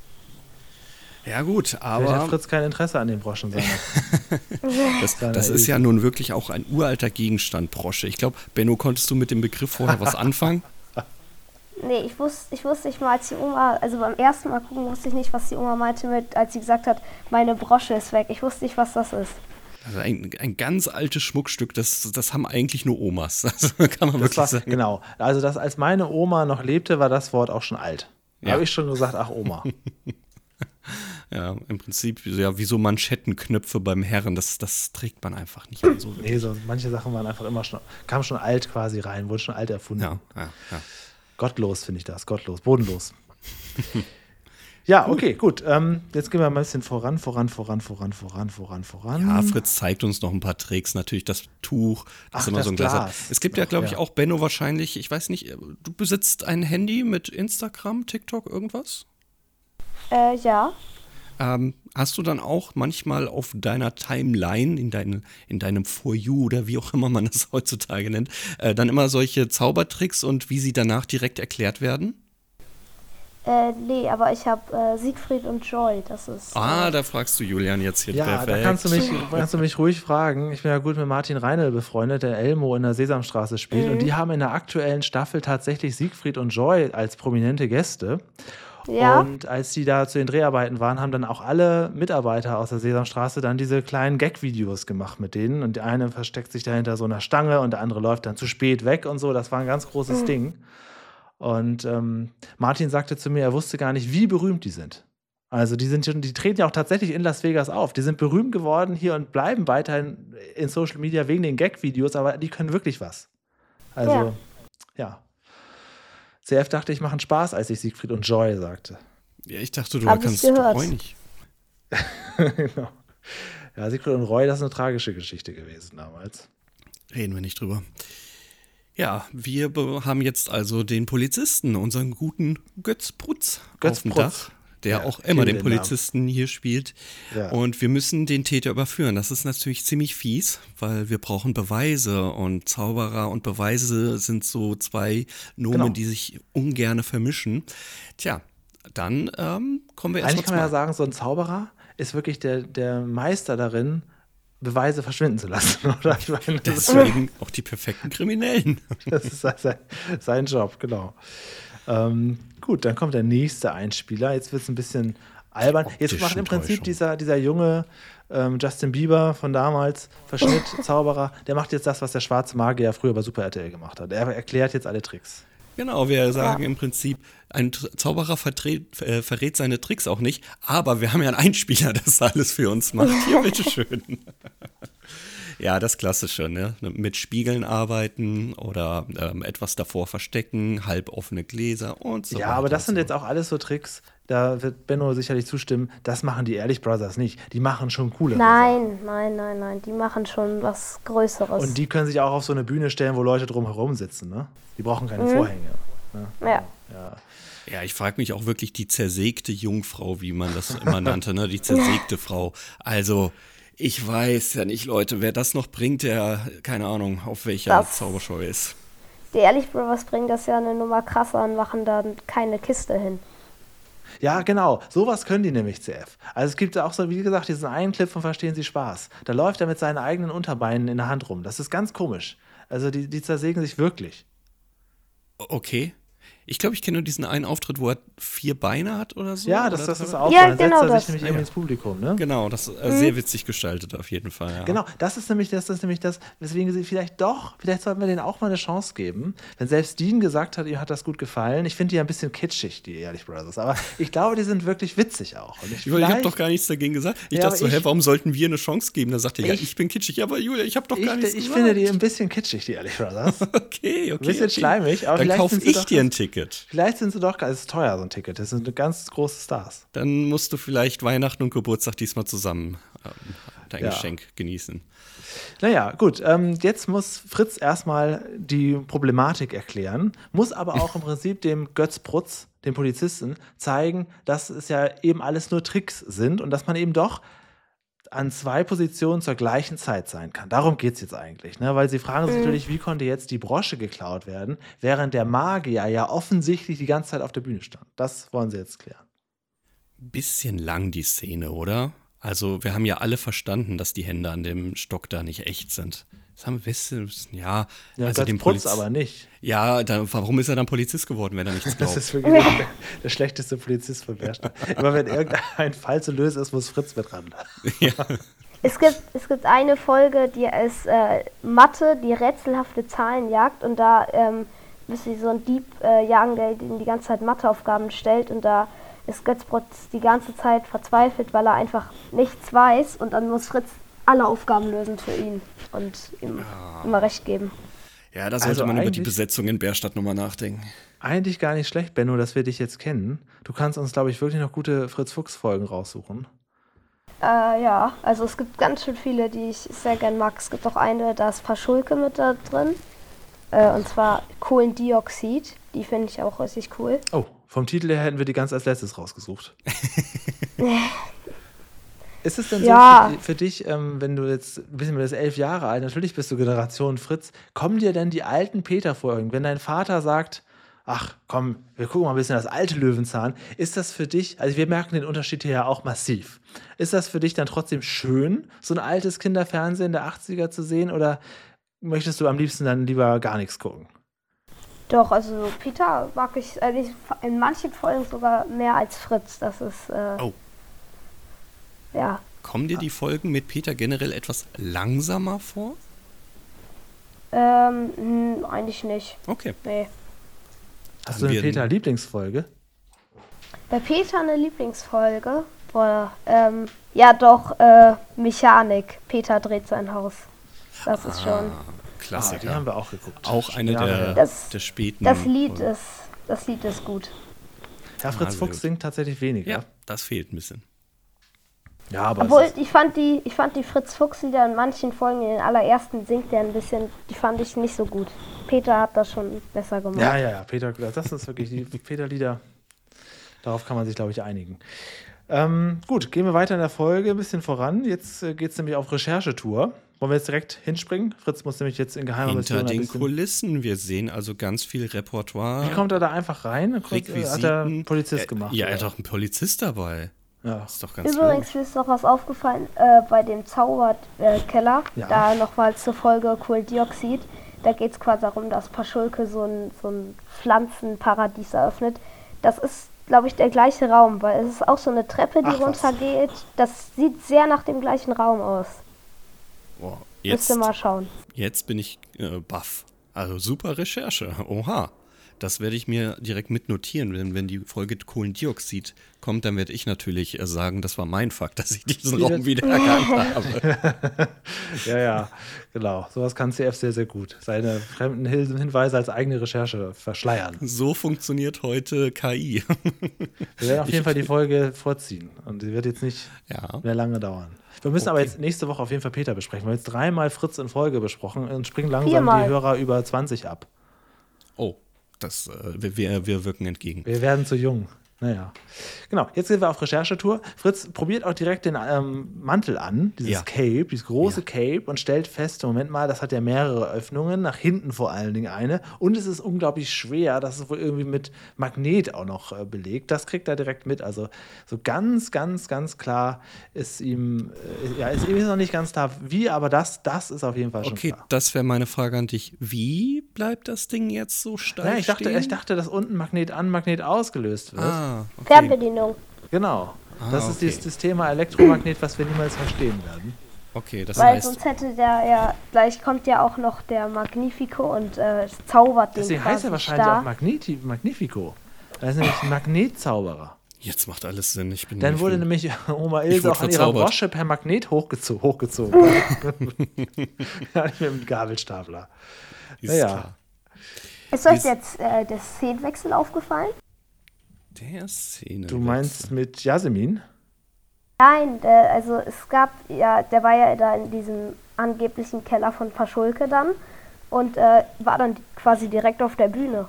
Ja gut, Vielleicht aber hat Fritz kein Interesse an den Broschen sein. das, das ist ja nun wirklich auch ein uralter Gegenstand, Brosche. Ich glaube, Benno, konntest du mit dem Begriff vorher was anfangen? Nee, ich wusste, ich wusste nicht mal, als die Oma, also beim ersten Mal gucken, wusste ich nicht, was die Oma meinte mit, als sie gesagt hat, meine Brosche ist weg. Ich wusste nicht, was das ist. Also ein, ein ganz altes Schmuckstück, das, das haben eigentlich nur Omas. Also kann man Das wirklich war, sagen. genau. Also das, als meine Oma noch lebte, war das Wort auch schon alt. Da Ja. habe ich schon gesagt, ach Oma. Ja, im Prinzip ja, wie so Manschettenknöpfe beim Herren, das, das trägt man einfach nicht mehr so Nee, wirklich. so, manche Sachen waren einfach immer schon, kamen schon alt quasi rein, wurden schon alt erfunden. Ja, ja, ja. Gottlos finde ich das, gottlos, bodenlos. Ja, okay, gut. Ähm, jetzt gehen wir mal ein bisschen voran, voran, voran, voran, voran, voran, voran. Ja, Fritz zeigt uns noch ein paar Tricks. Natürlich das Tuch, das Ach, ist immer das so ein Glas. Glas. Es gibt ja, Ach, glaube ich, ja. auch Benno wahrscheinlich, ich weiß nicht, du besitzt ein Handy mit Instagram, TikTok, irgendwas? Äh, ja. Ähm, hast du dann auch manchmal auf deiner Timeline, in, dein, in deinem For You oder wie auch immer man das heutzutage nennt, äh, dann immer solche Zaubertricks und wie sie danach direkt erklärt werden? Äh, nee, aber ich habe äh, Siegfried und Joy, das ist... Ah, äh, da fragst du Julian jetzt hier Ja, perfekt. da kannst du, mich, kannst du mich ruhig fragen. Ich bin ja gut mit Martin Reinl befreundet, der Elmo in der Sesamstraße spielt. Mhm. Und die haben in der aktuellen Staffel tatsächlich Siegfried und Joy als prominente Gäste. ja, Und als die da zu den Dreharbeiten waren, haben dann auch alle Mitarbeiter aus der Sesamstraße dann diese kleinen Gag-Videos gemacht mit denen. Und der eine versteckt sich da hinter so einer Stange und der andere läuft dann zu spät weg und so. Das war ein ganz großes Mhm. Ding. Und ähm, Martin sagte zu mir, er wusste gar nicht, wie berühmt die sind. Also die sind schon, die treten ja auch tatsächlich in Las Vegas auf. Die sind berühmt geworden hier und bleiben weiterhin in Social Media wegen den Gag-Videos, aber die können wirklich was. Also, ja. Ja. C F dachte, ich mache einen Spaß, als ich Siegfried und Joy sagte. Ja, ich dachte, du Hab ich kannst gehört. Roy nicht. Genau. Ja, Siegfried und Roy, das ist eine tragische Geschichte gewesen damals. Reden wir nicht drüber. Ja, wir be- haben jetzt also den Polizisten, unseren guten Götz Prutz, Götz auf dem Prutz. Dach, der Ja, auch kenn immer den den Namen. Polizisten hier spielt. Ja. Und wir müssen den Täter überführen. Das ist natürlich ziemlich fies, weil wir brauchen Beweise und Zauberer und Beweise sind so zwei Nomen, Genau. die sich ungerne vermischen. Tja, dann ähm, kommen wir Eigentlich erstmal kann man ja zum sagen, so ein Zauberer ist wirklich der, der Meister darin, Beweise verschwinden zu lassen, oder? Ich meine, das, ist, Deswegen auch die perfekten Kriminellen. das ist sein, sein Job, genau. Ähm, gut, dann kommt der nächste Einspieler. Jetzt wird es ein bisschen albern. Jetzt macht im Prinzip Optische dieser, dieser junge ähm, Justin Bieber von damals, Verschnitt, Zauberer, der macht jetzt das, was der schwarze Magier früher bei Super R T L gemacht hat. Er erklärt jetzt alle Tricks. Genau, wir sagen im Prinzip, ein T- Zauberer vertret, äh, verrät seine Tricks auch nicht, aber wir haben ja einen Einspieler, der das alles für uns macht. Hier, bitteschön. Ja, das Klassische, ne? Mit Spiegeln arbeiten oder ähm, etwas davor verstecken, halboffene Gläser und so Ja, weiter. aber das und sind so. jetzt auch alles so Tricks, da wird Benno sicherlich zustimmen, das machen die Ehrlich Brothers nicht. Die machen schon coole Sachen. Nein, nein, nein, nein. Die machen schon was Größeres. Und die können sich auch auf so eine Bühne stellen, wo Leute drumherum sitzen, ne? Die brauchen keine Mhm. Vorhänge. Ne? Ja. Ja. Ja, ich frage mich auch wirklich die zersägte Jungfrau, wie man das immer nannte, ne? Die zersägte Frau. Also, ich weiß ja nicht, Leute, wer das noch bringt, der, keine Ahnung, auf welcher Das- Zaubershow ist. Die Ehrlich Brothers bringen das ja eine Nummer krasser und machen dann keine Kiste hin. Ja, genau. Sowas können die nämlich, C F. Also es gibt auch so, wie gesagt, diesen einen Clip von Verstehen Sie Spaß. Da läuft er mit seinen eigenen Unterbeinen in der Hand rum. Das ist ganz komisch. Also die, die zersägen sich wirklich. Okay. Ich glaube, ich kenne nur diesen einen Auftritt, wo er vier Beine hat oder so. Ja, das, oder das ist drei- auch Ja, so. Dann genau setzt er das. sich nämlich Ah, irgendwie ja. ins Publikum, ne? Genau, das ist äh, sehr witzig gestaltet auf jeden Fall. Ja. Genau, das ist nämlich das, das ist nämlich das, weswegen sie vielleicht doch, vielleicht sollten wir denen auch mal eine Chance geben. Wenn selbst Dean gesagt hat, ihm hat das gut gefallen. Ich finde die ja ein bisschen kitschig, die Ehrlich Brothers. Aber ich glaube, die sind wirklich witzig auch. Und ich, Ich, ich habe vielleicht- doch gar nichts dagegen gesagt. Ich Ja, dachte so, aber hä, ich- warum sollten wir eine Chance geben? Da sagte er, ja, Ich- ich bin kitschig. Ja, aber Julia, ich habe doch gar ich, nichts ich gesagt. finde die ein bisschen kitschig, die Ehrlich Brothers. Okay, okay. Ein bisschen okay. schleimig, aber Dann vielleicht kauf sind sie ich doch dir ein ganz- Ticket. Vielleicht sind sie doch, es ist teuer, so ein Ticket. Das sind ganz große Stars. Dann musst du vielleicht Weihnachten und Geburtstag diesmal zusammen ähm, dein Ja. Geschenk genießen. Naja, gut. Ähm, jetzt muss Fritz erstmal die Problematik erklären, muss aber auch im Prinzip dem Götz Prutz, dem Polizisten, zeigen, dass es ja eben alles nur Tricks sind und dass man eben doch an zwei Positionen zur gleichen Zeit sein kann. Darum geht es jetzt eigentlich. Ne? Weil sie fragen sich natürlich, wie konnte jetzt die Brosche geklaut werden, während der Magier ja offensichtlich die ganze Zeit auf der Bühne stand. Das wollen sie jetzt klären. Bisschen lang die Szene, oder? Also wir haben ja alle verstanden, dass die Hände an dem Stock da nicht echt sind. Das haben wir wissen, ja, Ja, also Götz dem Prutz Poliz- aber nicht. Ja, dann, warum ist er dann Polizist geworden, wenn er nichts Das glaubt? ist wirklich der, der schlechteste Polizist von Bärstadt. Immer wenn irgendein Fall zu lösen ist, muss Fritz mit ran. Es gibt, es gibt eine Folge, die ist äh, Mathe, die rätselhafte Zahlen jagt und da ähm, müssen sie so einen Dieb äh, jagen, der ihnen die ganze Zeit Matheaufgaben stellt und da ist Götz Prutz die ganze Zeit verzweifelt, weil er einfach nichts weiß und dann muss Fritz alle Aufgaben lösen für ihn und ihm immer recht geben. Ja, da sollte Also man über die eigentlich- Besetzung in Bärstadt nochmal nachdenken. Eigentlich gar nicht schlecht, Benno, dass wir dich jetzt kennen. Du kannst uns, glaube ich, wirklich noch gute Fritz-Fuchs-Folgen raussuchen. Äh, ja, also es gibt ganz schön viele, die ich sehr gern mag. Es gibt auch eine, da ist Paschulke mit da drin. Äh, und zwar Kohlendioxid. Die finde ich auch richtig cool. Oh, vom Titel her hätten wir die ganz als letztes rausgesucht. Ist es denn Ja. so für, für dich, ähm, wenn du jetzt, ein bisschen mehr als elf Jahre alt, natürlich bist du Generation Fritz, kommen dir denn die alten Peter-Folgen, wenn dein Vater sagt, ach komm, wir gucken mal ein bisschen das alte Löwenzahn, ist das für dich, also wir merken den Unterschied hier ja auch massiv, ist das für dich dann trotzdem schön, so ein altes Kinderfernsehen der achtziger zu sehen oder möchtest du am liebsten dann lieber gar nichts gucken? Doch, also Peter mag ich, also ich in manchen Folgen sogar mehr als Fritz. Das ist, äh, Oh. ja. Kommen dir die Folgen mit Peter generell etwas langsamer vor? Ähm, hm, eigentlich nicht. Okay. Nee. Hast Haben du eine wir- Peter-Lieblingsfolge? Bei Peter eine Lieblingsfolge? Boah, ähm, ja doch, äh, Mechanik. Peter dreht sein Haus. Das ist schon. Ah, die Klassiker. haben wir auch geguckt. Auch eine Ja, der, ja. Das- der späten. Das Lied Folgen. ist, das Lied ist gut. Ja, Fritz Ah, sehr Fuchs gut. singt tatsächlich weniger. Ja, das fehlt ein bisschen. Ja, aber Obwohl, es ist, ich fand die, ich fand die Fritz-Fuchs-Lieder in manchen Folgen, in den allerersten singt der ein bisschen, die fand ich nicht so gut. Peter hat das schon besser gemacht. ja, ja, ja, Peter, das ist wirklich die Peter-Lieder. Darauf kann man sich, glaube ich, einigen. Ähm, gut, gehen wir weiter in der Folge ein bisschen voran. Jetzt äh, geht es nämlich auf Recherchetour. Wollen wir jetzt direkt hinspringen? Fritz muss nämlich jetzt in geheimer Mission Hinter ein den bisschen... Kulissen, wir sehen also ganz viel Repertoire. Wie kommt er da einfach rein? Kurz, äh, hat er einen Polizist Äh, gemacht? Ja, er oder? hat auch einen Polizist dabei. Ja. Das ist doch ganz Übrigens, mir ist noch was aufgefallen äh, bei dem Zauberkeller, Ja. da nochmal zur Folge Kohlendioxid. Da geht es quasi darum, dass Paschulke so ein, so ein Pflanzenparadies eröffnet. Das ist, glaube ich, der gleiche Raum, weil es ist auch so eine Treppe, die Ach, was. runtergeht. Das sieht sehr nach dem gleichen Raum aus. Boah, Müsst jetzt, ihr mal schauen. jetzt bin ich äh, baff. Also super Recherche. Oha. Das werde ich mir direkt mitnotieren, denn wenn die Folge Kohlendioxid kommt, dann werde ich natürlich äh, sagen, das war mein Fakt, dass ich diesen Wie Raum das- wieder erkannt habe. Ja, ja, genau. Sowas kann C F sehr, sehr gut. Seine fremden Hin- Hinweise als eigene Recherche verschleiern. So funktioniert heute K I. Wir werden auf jeden Fall die Folge vorziehen. Und die wird jetzt nicht Ja. mehr lange dauern. Wir müssen aber Okay. jetzt nächste Woche auf jeden Fall Peter besprechen. Wir haben jetzt dreimal Fritz in Folge besprochen und springen langsam Viermal. die Hörer über zwanzig ab. Oh, das, äh, wir- wir, wir wirken entgegen. Wir werden zu jung. Naja. Genau, jetzt sind wir auf Recherchetour. Fritz probiert auch direkt den ähm, Mantel an, dieses Ja. Cape, dieses große Ja. Cape und stellt fest, Moment mal, das hat ja mehrere Öffnungen, nach hinten vor allen Dingen eine. Und es ist unglaublich schwer, das ist wohl irgendwie mit Magnet auch noch äh, belegt. Das kriegt er direkt mit. Also so ganz, ganz, ganz klar ist ihm, äh, ja, ist ihm ist noch nicht ganz klar, wie, aber das, das ist auf jeden Fall schon Okay, klar. das wäre meine Frage an dich. Wie bleibt das Ding jetzt so steif Ja, ich, dachte, stehen? ich dachte, dass unten Magnet an, Magnet ausgelöst wird. Ah, okay. Fernbedienung. Genau. Ah, das ist okay. dieses, das Thema Elektromagnet, was wir niemals verstehen werden. Okay, das Weil heißt, sonst hätte der ja, gleich kommt ja auch noch der Magnifico und äh, zaubert den Deswegen heißt quasi er wahrscheinlich stark. auch Magneti Magnifico. Er ist nämlich ein Magnetzauberer. jetzt macht alles Sinn. Ich bin Dann wurde nämlich nämlich Oma Ich Ilse wurde auch an ihrer verzaubert. Brosche per Magnet hochgezo hochgezogen. Ja, nicht mit dem Gabelstapler. ist Ja, ja. klar. Ist euch Ist- jetzt äh, der Szenenwechsel aufgefallen? Der Szene. Du meinst mit Jasmin? Nein, der, also es gab ja, der war ja da in diesem angeblichen Keller von Paschulke dann und äh, war dann quasi direkt auf der Bühne.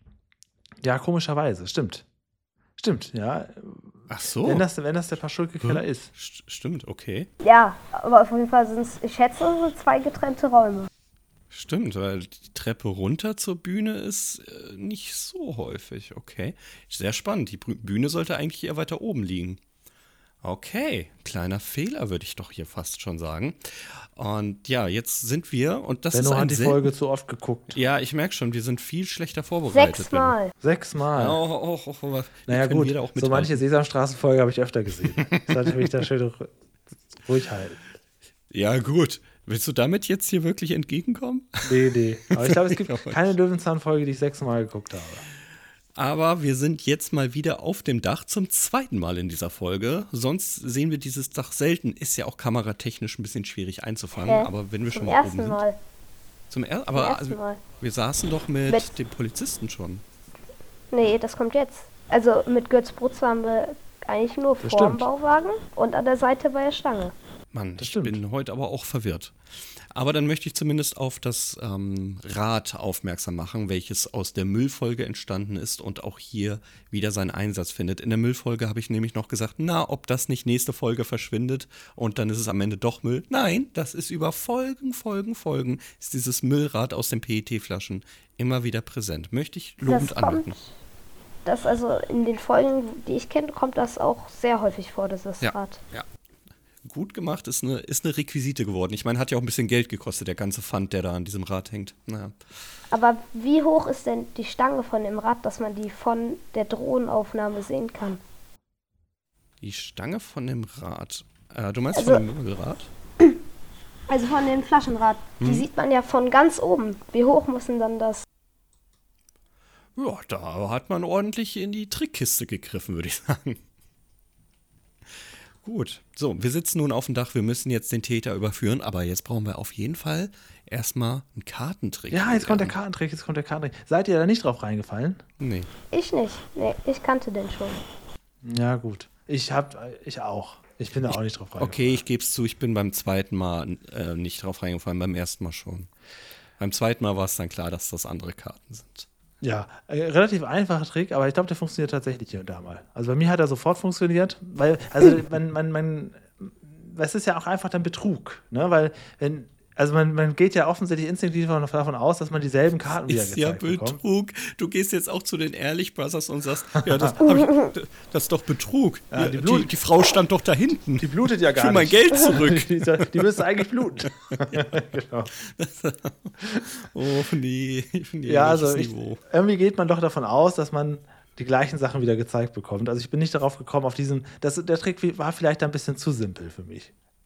Ja, komischerweise. Stimmt. Stimmt, ja. Ach so. Wenn, das, wenn das der Paschulke-Keller Hm. ist. St- Stimmt, okay. Ja, aber auf jeden Fall sind es, ich schätze, so zwei getrennte Räume. Stimmt, weil die Treppe runter zur Bühne ist äh, nicht so häufig. Okay. Sehr spannend. Die Brü- Bühne sollte eigentlich eher weiter oben liegen. Okay, kleiner Fehler, würde ich doch hier fast schon sagen. Und ja, jetzt sind wir, und das Benno ist ein hat die sehr- Folge zu oft geguckt. Ja, ich merke schon, wir sind viel schlechter vorbereitet. Sechsmal. Sechsmal. Benno. Oh, oh, oh, oh, oh. Naja, Können gut. wir da auch So mithalten? manche Sesamstraßenfolge habe ich öfter gesehen. Sollte mich da schön ru- ruhig halten. Ja, gut. Willst du damit jetzt hier wirklich entgegenkommen? Nee, nee. Aber ich glaube, es gibt Ich auch nicht. keine Löwenzahn-Folge, die ich sechsmal geguckt habe. Aber wir sind jetzt mal wieder auf dem Dach zum zweiten Mal in dieser Folge. Sonst sehen wir dieses Dach selten. Ist ja auch kameratechnisch ein bisschen schwierig einzufangen. Hä? Aber wenn wir schon Zum mal oben ersten sind. Mal. Zum er Zum aber ersten also, Mal. wir saßen doch mit, Mit- dem Polizisten schon. Nee, das kommt jetzt. Also mit Götz Brutz waren wir eigentlich nur Das vor dem stimmt. Bauwagen und an der Seite bei der Stange. Mann, Das ich stimmt. bin heute aber auch verwirrt. Aber dann möchte ich zumindest auf das ähm, Rad aufmerksam machen, welches aus der Müllfolge entstanden ist und auch hier wieder seinen Einsatz findet. In der Müllfolge habe ich nämlich noch gesagt, na, ob das nicht nächste Folge verschwindet und dann ist es am Ende doch Müll. Nein, das ist über Folgen, Folgen, Folgen, ist dieses Müllrad aus den P E T-Flaschen immer wieder präsent. Möchte ich lobend Das anmerken. kommt, das also in den Folgen, die ich kenne, kommt das auch sehr häufig vor, dieses Ja, Rad. ja. Gut gemacht, ist eine, ist eine Requisite geworden. Ich meine, hat ja auch ein bisschen Geld gekostet, der ganze Pfand, der da an diesem Rad hängt. Naja. Aber wie hoch ist denn die Stange von dem Rad, dass man die von der Drohnenaufnahme sehen kann? Die Stange von dem Rad. Äh, du meinst Also- von dem Müllrad? Also von dem Flaschenrad. Hm. Die sieht man ja von ganz oben. Wie hoch muss denn dann das? Ja, da hat man ordentlich in die Trickkiste gegriffen, würde ich sagen. Gut, so, wir sitzen nun auf dem Dach, wir müssen jetzt den Täter überführen, aber jetzt brauchen wir auf jeden Fall erstmal einen Kartentrick. Ja, jetzt kommt der Ähm, Kartentrick, jetzt kommt der Kartentrick. Seid ihr da nicht drauf reingefallen? Nee. Ich nicht. Nee, ich kannte den schon. Ja, gut. Ich hab, ich auch. Ich bin da auch nicht drauf reingefallen. Okay, ich gebe es zu, ich bin beim zweiten Mal äh, nicht drauf reingefallen, beim ersten Mal schon. Beim zweiten Mal war es dann klar, dass das andere Karten sind. Ja, äh, relativ einfacher Trick, aber ich glaube, der funktioniert tatsächlich hier und da mal. Also bei mir hat er sofort funktioniert, weil, also man, man, man, es ist ja auch einfach dann Betrug, ne? Weil, wenn, also man, man geht ja offensichtlich instinktiv davon aus, dass man dieselben Karten wieder Ist ja gezeigt bekommt. Betrug. Du gehst jetzt auch zu den Ehrlich Brothers und sagst, ja, das, hab ich, das ist doch Betrug. Ja, Ja, die die, Blut- die, Frau stand doch da hinten. Die blutet ja gar Für mein nicht. Geld zurück. die, die müsste eigentlich bluten. Ja, genau. Oh, nee. nee Ja, welches also ich, Niveau. irgendwie geht man doch davon aus, dass man die gleichen Sachen wieder gezeigt bekommt. Also ich bin nicht darauf gekommen, auf diesen, das, der Trick war vielleicht ein bisschen zu simpel für mich.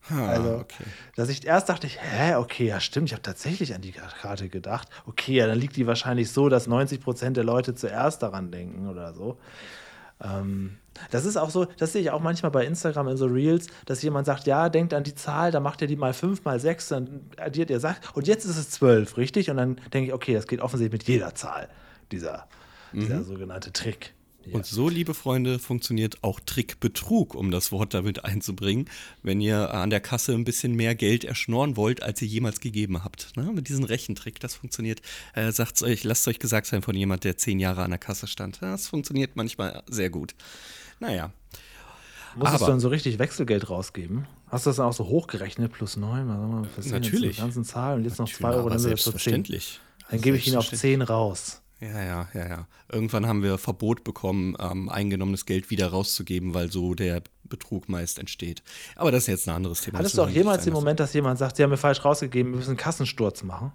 Ah, Also, okay. dass ich erst dachte, ich, hä, okay, ja stimmt, ich habe tatsächlich an die Karte gedacht. Okay, ja, dann liegt die wahrscheinlich so, dass neunzig Prozent der Leute zuerst daran denken oder so. Ähm, das ist auch so, das sehe ich auch manchmal bei Instagram in so Reels, dass jemand sagt, ja, denkt an die Zahl, dann macht ihr die mal fünf, mal sechs, dann addiert ihr, sagt, und jetzt ist es zwölf, richtig? Und dann denke ich, okay, das geht offensichtlich mit jeder Zahl, dieser, dieser sogenannte Trick. Ja. Und so, liebe Freunde, funktioniert auch Trickbetrug, um das Wort damit einzubringen, wenn ihr an der Kasse ein bisschen mehr Geld erschnorren wollt, als ihr jemals gegeben habt. Ne? Mit diesem Rechentrick, das funktioniert. Äh, sagt's euch, lasst es euch gesagt sein von jemand, der zehn Jahre an der Kasse stand. Das funktioniert manchmal sehr gut. Naja. Musstest Aber- du dann so richtig Wechselgeld rausgeben? Hast du das dann auch so hochgerechnet, plus neun? Natürlich. Die ganzen Zahlen und jetzt noch zwei Natürlich, Euro, aber dann wird das so zehn. selbstverständlich. Dann gebe ich ihn auf Selbstverständlich. zehn raus. Ja, ja, ja, ja. Irgendwann haben wir Verbot bekommen, ähm, eingenommenes Geld wieder rauszugeben, weil so der Betrug meist entsteht. Aber das ist jetzt ein anderes Thema. Hattest Das du auch ist jemals nicht den sein Moment, dass jemand sagt, sie haben mir falsch rausgegeben, wir müssen einen Kassensturz machen?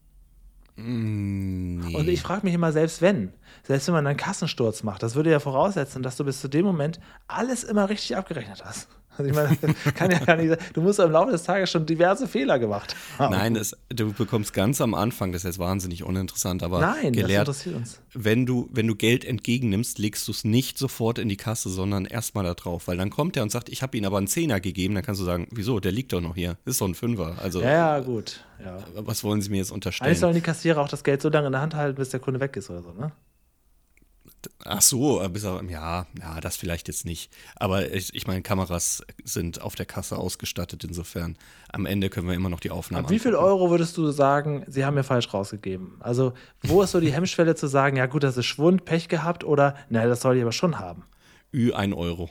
lassen. Mm, nee. Und ich frage mich immer, selbst wenn, selbst wenn man einen Kassensturz macht, das würde ja voraussetzen, dass du bis zu dem Moment alles immer richtig abgerechnet hast. Also ich meine, das kann ja gar nicht sein. Du musst im Laufe des Tages schon diverse Fehler gemacht haben. Nein, das, du bekommst ganz am Anfang, das ist jetzt wahnsinnig uninteressant, aber Nein, gelehrt, das interessiert uns. wenn du, wenn du Geld entgegennimmst, legst du es nicht sofort in die Kasse, sondern erstmal da drauf, weil dann kommt er und sagt, ich habe ihm aber einen Zehner gegeben, dann kannst du sagen, wieso, der liegt doch noch hier, ist doch ein Fünfer, also Ja, ja, gut. Ja. was wollen sie mir jetzt unterstellen? Eigentlich sollen die Kassierer auch das Geld so lange in der Hand halten, bis der Kunde weg ist oder so, ne? Ach so, äh, bis auf, ja, ja, das vielleicht jetzt nicht. Aber ich, ich meine, Kameras sind auf der Kasse ausgestattet, insofern am Ende können wir immer noch die Aufnahmen Ab wie viel angucken. Euro würdest du sagen, sie haben mir falsch rausgegeben? Also, wo ist so die Hemmschwelle zu sagen, ja gut, das ist Schwund, Pech gehabt oder, na, das soll ich aber schon haben? Ü, ein Euro.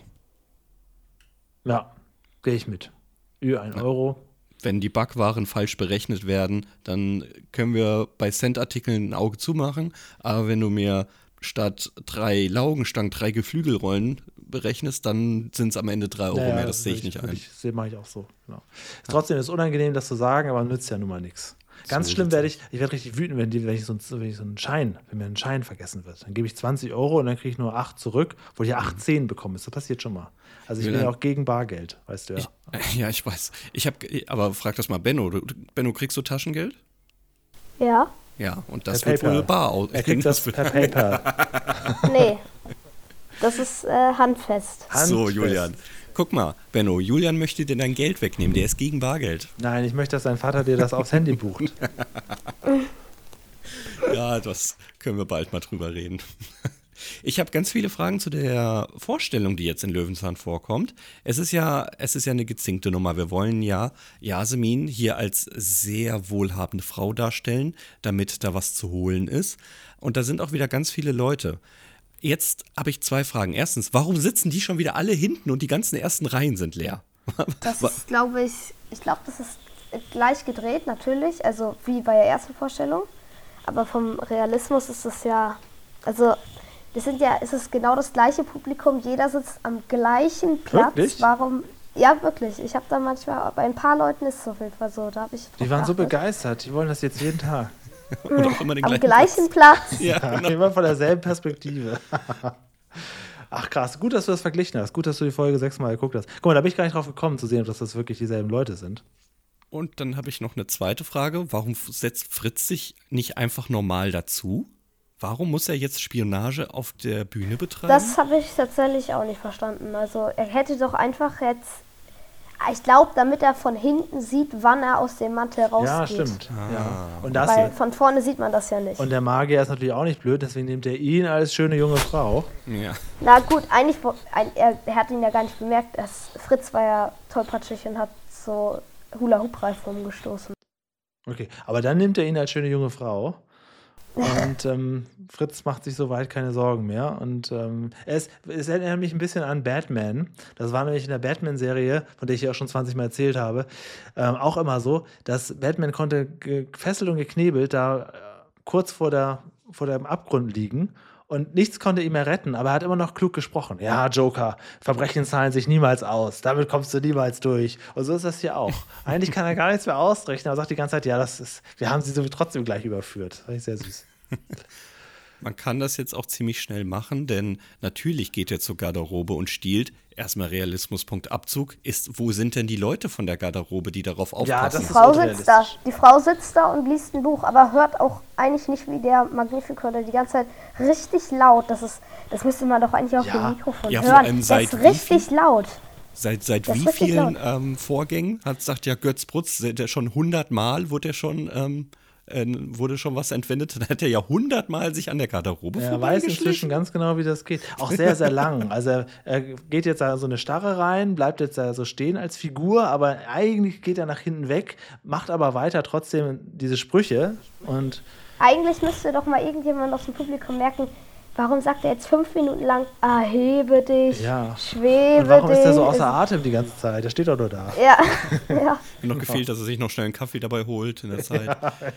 Ja, gehe ich mit. Ü, ein Euro. Wenn die Backwaren falsch berechnet werden, dann können wir bei Cent-Artikeln ein Auge zumachen. Aber wenn du mir statt drei Laugenstangen drei Geflügelrollen berechnest, dann sind es am Ende drei Euro Ja, ja, mehr. Das sehe ich würd nicht würd ein. Ich, das mache ich auch so. Genau. Trotzdem ist es unangenehm, das zu sagen, aber nützt ja nun mal nichts. Ganz So schlimm sieht's werde ich, ich werde richtig wütend, wenn, die, wenn, ich so, wenn ich so einen Schein, wenn mir ein Schein vergessen wird. Dann gebe ich zwanzig Euro und dann kriege ich nur acht zurück, wo ich ja acht Zehn bekomme. Das passiert schon mal. Also ich bin ja auch gegen Bargeld, weißt du ja. Ich, ja, ich weiß. Ich habe, aber frag das mal Benno. Du, Benno, kriegst du Taschengeld? Ja? Ja, und das Per wird wohl PayPal. bar aus. Er kriegt das per PayPal. Nee. Das ist äh, handfest. So, Handfest. Julian. Guck mal, Benno, Julian möchte dir dein Geld wegnehmen. Der ist gegen Bargeld. Nein, ich möchte, dass dein Vater dir das aufs Handy bucht. Ja, das können wir bald mal drüber reden. Ich habe ganz viele Fragen zu der Vorstellung, die jetzt in Löwenzahn vorkommt. Es ist ja, es ist ja eine gezinkte Nummer. Wir wollen ja Yasemin hier als sehr wohlhabende Frau darstellen, damit da was zu holen ist. Und da sind auch wieder ganz viele Leute. Jetzt habe ich zwei Fragen. Erstens, warum sitzen die schon wieder alle hinten und die ganzen ersten Reihen sind leer? Das ist, glaube ich, ich glaube, das ist gleich gedreht, natürlich, also wie bei der ersten Vorstellung. Aber vom Realismus ist es ja, also das sind ja, es ist genau das gleiche Publikum, jeder sitzt am gleichen Platz. Wirklich? Warum? Ja, wirklich. Ich habe da manchmal, bei ein paar Leuten ist es auf jeden Fall so. Da habe ich Die drauf waren so geachtet. begeistert, die wollen das jetzt jeden Tag. Und auch immer den Am gleichen gleichen Platz. Ja, genau. Immer von derselben Perspektive. Ach krass, gut, dass du das verglichen hast. Gut, dass du die Folge sechsmal geguckt hast. Guck mal, da bin ich gar nicht drauf gekommen zu sehen, ob das wirklich dieselben Leute sind. Und dann habe ich noch eine zweite Frage. Warum setzt Fritz sich nicht einfach normal dazu? Warum muss er jetzt Spionage auf der Bühne betreiben? Das habe ich tatsächlich auch nicht verstanden. Also er hätte doch einfach jetzt, ich glaube, damit er von hinten sieht, wann er aus dem Mantel rausgeht. Ja, stimmt. Ja. Und, das Weil hier. von vorne sieht man das ja nicht. Und der Magier ist natürlich auch nicht blöd, deswegen nimmt er ihn als schöne junge Frau. ja. Na gut, eigentlich, wo- ein, er, er hat ihn ja gar nicht bemerkt. Es, Fritz war ja tollpatschig und hat so Hula-Hoop-Reif rumgestoßen. Okay, aber dann nimmt er ihn als schöne junge Frau. Und ähm, Fritz macht sich soweit keine Sorgen mehr. Und ähm, es, es erinnert mich ein bisschen an Batman. Das war nämlich in der Batman-Serie, von der ich ja auch schon zwanzig Mal erzählt habe, ähm, auch immer so, dass Batman konnte gefesselt und geknebelt da äh, kurz vor, der, vor dem Abgrund liegen. Und nichts konnte ihn mehr retten, aber er hat immer noch klug gesprochen. Ja, Joker, Verbrechen zahlen sich niemals aus. Damit kommst du niemals durch. Und so ist das hier auch. Eigentlich kann er gar nichts mehr ausrechnen, aber sagt die ganze Zeit, ja, das ist, wir haben sie so trotzdem gleich überführt. Das fand ich sehr süß. Man kann das jetzt auch ziemlich schnell machen, denn natürlich geht er zur Garderobe und stiehlt. Erstmal Realismuspunkt Abzug. Ist, wo sind denn die Leute von der Garderobe, die darauf aufpassen? Ja, das Die ist Frau sitzt da. unrealistisch. Die Frau sitzt da und liest ein Buch, aber hört auch eigentlich nicht wie der Magnifico, die ganze Zeit richtig laut. Das ist, das müsste man doch eigentlich auf Ja. dem Mikrofon Ja, vor hören. allem Das seit ist wie richtig laut. Seit, seit Das wie ist richtig vielen laut. ähm, Vorgängen hat, sagt ja Götz Brutz, der schon hundertmal wurde er schon, ähm, äh, wurde schon was entwendet. Dann hat er ja hundertmal sich an der Garderobe Er weiß inzwischen vorbeigeschlichen. ganz genau, wie das geht. Auch sehr, sehr lang. Also er, er geht jetzt da so eine Starre rein, bleibt jetzt da so stehen als Figur, aber eigentlich geht er nach hinten weg, macht aber weiter trotzdem diese Sprüche. Und Eigentlich müsste doch mal irgendjemand aus dem Publikum merken, warum sagt er jetzt fünf Minuten lang, erhebe dich, Ja. schwebe und warum dich. ist er so außer Atem die ganze Zeit? Der steht doch nur da. Ja, ja. Mir noch gefehlt, dass er sich noch schnell einen Kaffee dabei holt in der Zeit.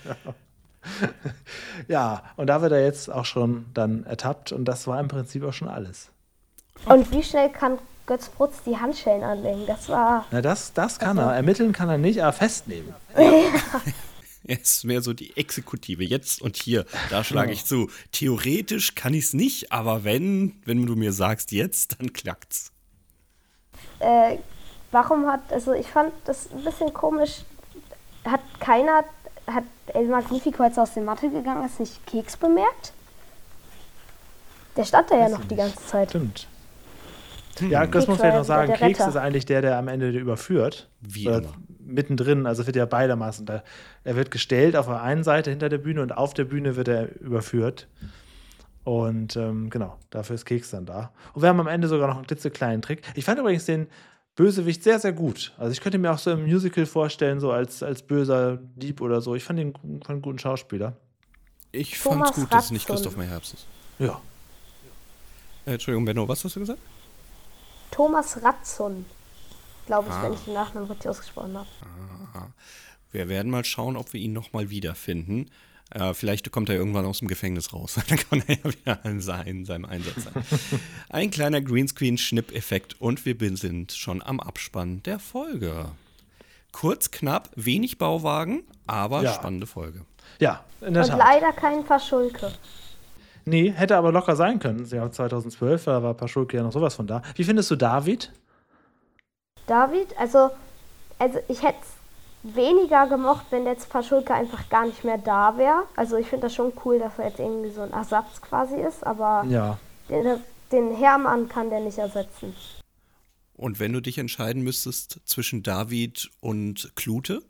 Ja, und da wird er jetzt auch schon dann ertappt und das war im Prinzip auch schon alles. Und wie schnell kann Götz Brutz die Handschellen anlegen? Das war, Na, das, das kann er. Ermitteln kann er nicht, aber festnehmen. Er ist mehr so die Exekutive. Jetzt und hier, da schlage ich zu. Theoretisch kann ich es nicht, aber wenn, wenn du mir sagst jetzt, dann klackt's. äh, warum hat, also ich fand das ein bisschen komisch, hat keiner, hat El Magnifico jetzt aus der Matte gegangen, hast nicht Keks bemerkt? Der stand da ja Weiß noch ich die nicht. ganze Zeit. Stimmt. Ja, das Keks muss war ich ja noch sagen. der Keks Retter. ist eigentlich der, der am Ende überführt. Wie Oder immer. Mittendrin, also wird ja beidermaßen. Da, er wird gestellt auf der einen Seite hinter der Bühne und auf der Bühne wird er überführt. Und ähm, genau, dafür ist Keks dann da. Und wir haben am Ende sogar noch einen klitzekleinen Trick. Ich fand übrigens den Bösewicht sehr, sehr gut. Also ich könnte mir auch so im Musical vorstellen, so als, als böser Dieb oder so. Ich fand den fand einen guten Schauspieler. Ich Thomas fand's gut, dass es nicht Ratzon. Christoph Meyerherbst ist. Ja. Äh, Entschuldigung, Benno, was hast du gesagt? Thomas Ratzon, glaube ich, Ah. wenn ich den Nachnamen richtig ausgesprochen habe. Wir werden mal schauen, ob wir ihn nochmal wiederfinden. Äh, vielleicht kommt er irgendwann aus dem Gefängnis raus. Dann kann er ja wieder in seinem, seinem Einsatz sein. Ein kleiner Greenscreen-Schnipp-Effekt und wir sind schon am Abspann der Folge. Kurz, knapp, wenig Bauwagen, aber Ja. spannende Folge. Ja, in der Und Tat. leider kein Paschulke. Nee, hätte aber locker sein können. Das Jahr zweitausendzwölf, da war Paschulke ja noch sowas von da. Wie findest du David? David, also, also ich hätte es weniger gemocht, wenn jetzt Paschulke einfach gar nicht mehr da wäre. Also ich finde das schon cool, dass er jetzt irgendwie so ein Ersatz quasi ist, aber Ja. den, den Hermann kann der nicht ersetzen. Und wenn du dich entscheiden müsstest zwischen David und Klute?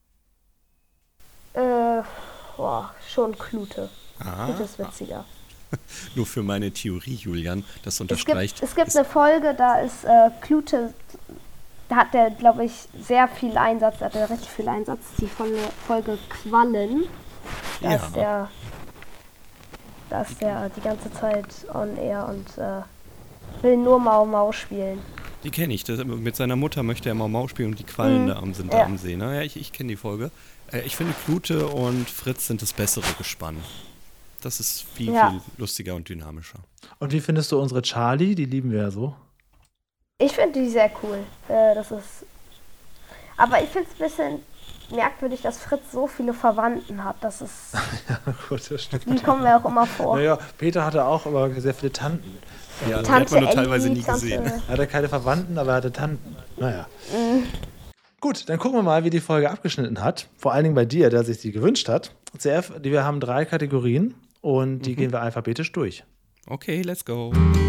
Äh, boah, schon Klute. Ah, Klute ist witziger. nur für meine Theorie, Julian, das Es unterstreicht. gibt, es gibt eine Folge, da ist äh, Klute, da hat der, glaube ich, sehr viel Einsatz, da hat er richtig viel Einsatz, die von der Folge Quallen. Da Ja. ist der, da ist der die ganze Zeit on air und äh, will nur Mau Mau spielen. Die kenne ich. Das, mit seiner Mutter möchte er Mau Mau spielen und die Quallen Mhm. da am, sind Ja. da am See. Ne? Ja, ich, ich kenne die Folge. Äh, ich finde, Klute und Fritz sind das bessere Gespann. Das ist viel, Ja. viel lustiger und dynamischer. Und wie findest du unsere Charlie? Die lieben wir ja so. Ich finde die sehr cool. Äh, das ist. Aber ich finde es ein bisschen merkwürdig, dass Fritz so viele Verwandten hat. Das ist. Gut, das stimmt. Die kommen mir auch immer vor. Naja, Peter hatte auch immer sehr viele Tanten. Ja, die hat Tante man nur teilweise Elli, nie Tante- gesehen. Er hatte keine Verwandten, aber er hatte Tanten. Naja. Gut, dann gucken wir mal, wie die Folge abgeschnitten hat. Vor allen Dingen bei dir, der sich die gewünscht hat. C F, die- wir haben drei Kategorien und die gehen wir alphabetisch durch. Okay, let's go.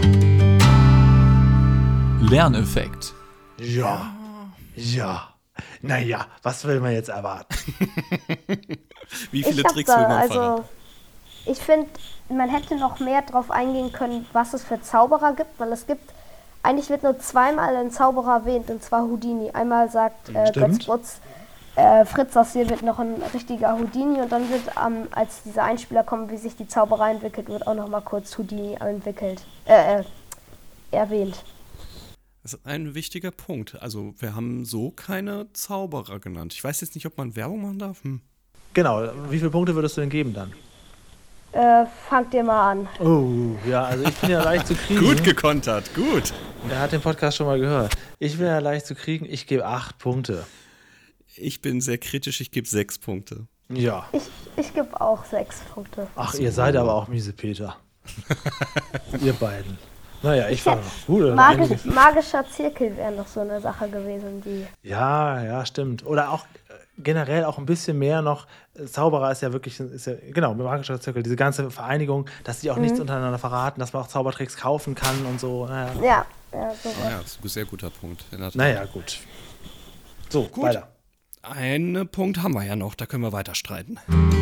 Lerneffekt. Ja. Ja. Naja, was will man jetzt erwarten? Wie Ich viele hab Tricks will da, man verraten? also, ich finde, man hätte noch mehr drauf eingehen können, was es für Zauberer gibt, weil es gibt, eigentlich wird nur zweimal ein Zauberer erwähnt, und zwar Houdini. Einmal sagt äh, Stimmt. Götz Brutz, äh, Fritz aus hier wird noch ein richtiger Houdini, und dann wird, ähm, als diese Einspieler kommen, wie sich die Zauberei entwickelt, wird auch noch mal kurz Houdini entwickelt, äh, äh, erwähnt. Das ist ein wichtiger Punkt. Also, wir haben so keine Zauberer genannt. Ich weiß jetzt nicht, ob man Werbung machen darf. Hm. Genau, wie viele Punkte würdest du denn geben dann? Äh, fangt ihr mal an. Oh, ja, also ich bin ja leicht zu kriegen. Gut gekontert, gut. Er hat den Podcast schon mal gehört. Ich bin ja leicht zu kriegen, ich gebe acht Punkte. Ich bin sehr kritisch, ich gebe sechs Punkte. Ja. Ich, ich gebe auch sechs Punkte. Ach, ihr seid aber auch miese Peter. Ihr beiden. Naja, ich fand noch gut. oder Magisch, einige- magischer Zirkel wäre noch so eine Sache gewesen, die. Ja, ja, stimmt. Oder auch äh, generell auch ein bisschen mehr noch. äh, Zauberer ist ja wirklich, ist ja, genau, magischer Zirkel, diese ganze Vereinigung, dass sie auch nichts untereinander verraten, dass man auch Zaubertricks kaufen kann und so. Naja, Ja, ja, sowas. Ja, das ist ein sehr guter Punkt. in der Tat. naja gut. So, weiter. Einen Punkt haben wir ja noch, da können wir weiter streiten.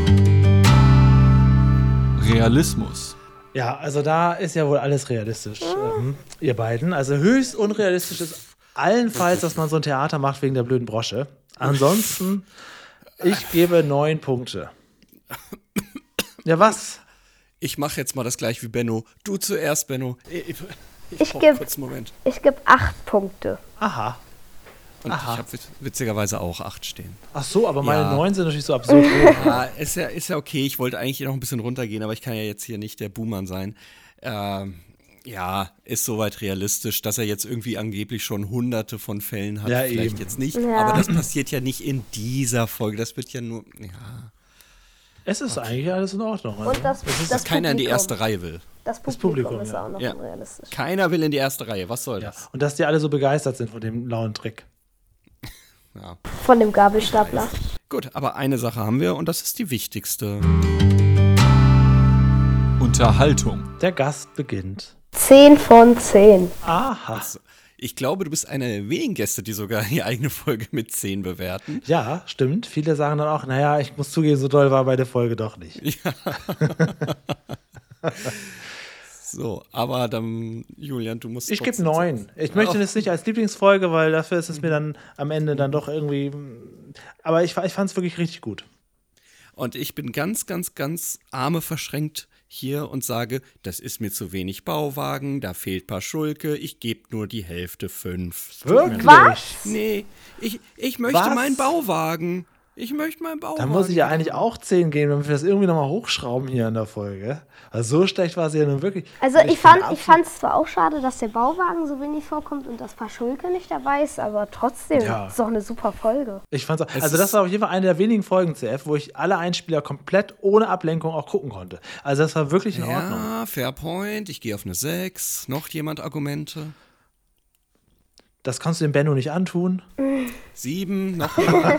Realismus. Ja, also da ist ja wohl alles realistisch, ähm, ihr beiden. Also höchst unrealistisch ist allenfalls, dass man so ein Theater macht wegen der blöden Brosche. Ansonsten, ich gebe neun Punkte. Ja, was? Ich mache jetzt mal das gleich wie Benno. Du zuerst, Benno. Ich, ich, Ich brauch geb- kurz einen Moment. Ich gebe acht Punkte. Aha. Und Aha. ich habe witzigerweise auch acht stehen. Ach so, aber meine Ja. neun sind natürlich so absurd hoch. Ja, ist ja, ist ja okay. Ich wollte eigentlich noch ein bisschen runtergehen, aber ich kann ja jetzt hier nicht der Buhmann sein. Ähm, ja, ist soweit realistisch, dass er jetzt irgendwie angeblich schon hunderte von Fällen hat. Ja, Vielleicht eben. jetzt nicht, Ja. aber das passiert ja nicht in dieser Folge. Das wird ja nur, ja, Es ist eigentlich alles in Ordnung. Also. Und das, das, dass keiner in die Publikum. erste Reihe will. Das Publikum, Publikum, ist ja. auch noch Ja. unrealistisch. Keiner will in die erste Reihe. Was soll Ja. das? Und dass die alle so begeistert sind von dem lauen Trick. Ja. Von dem Gabelstapler. Gut, aber eine Sache haben wir und das ist die wichtigste. Unterhaltung. Der Gast beginnt. zehn von zehn. Aha. Also, ich glaube, du bist einer der wenigen Gäste, die sogar die eigene Folge mit zehn bewerten. Ja, stimmt. Viele sagen dann auch, naja, ich muss zugeben, so doll war bei der Folge doch nicht. So, aber dann, Julian, du musst. Ich gebe trotzdem- neun. Ich möchte Oh. das nicht als Lieblingsfolge, weil dafür ist es mir dann am Ende dann doch irgendwie. Aber ich, ich fand es wirklich richtig gut. Und ich bin ganz, ganz, ganz arme verschränkt hier und sage, das ist mir zu wenig Bauwagen, da fehlt paar Schulke, ich gebe nur die Hälfte fünf. Tut mir Wirklich? leid. Was? Nee, ich, ich möchte Was? meinen Bauwagen. Ich möchte meinen Bauwagen. Da muss ich ja eigentlich auch zehn geben, damit wir das irgendwie nochmal hochschrauben hier in der Folge. Also so schlecht war sie ja nun wirklich. Also Und ich bin fand ich absolut- fand es zwar auch schade, dass der Bauwagen so wenig vorkommt und das Paar Schulke nicht dabei ist, aber trotzdem Ja. ist doch eine super Folge. Ich fand's auch, Es also das ist- war auf jeden Fall eine der wenigen Folgen C F, wo ich alle Einspieler komplett ohne Ablenkung auch gucken konnte. Also das war wirklich in Ordnung. Ja, fair point. Ich gehe auf eine sechs. Noch jemand Argumente? Das kannst du dem Benno nicht antun. Sieben. Noch jemand?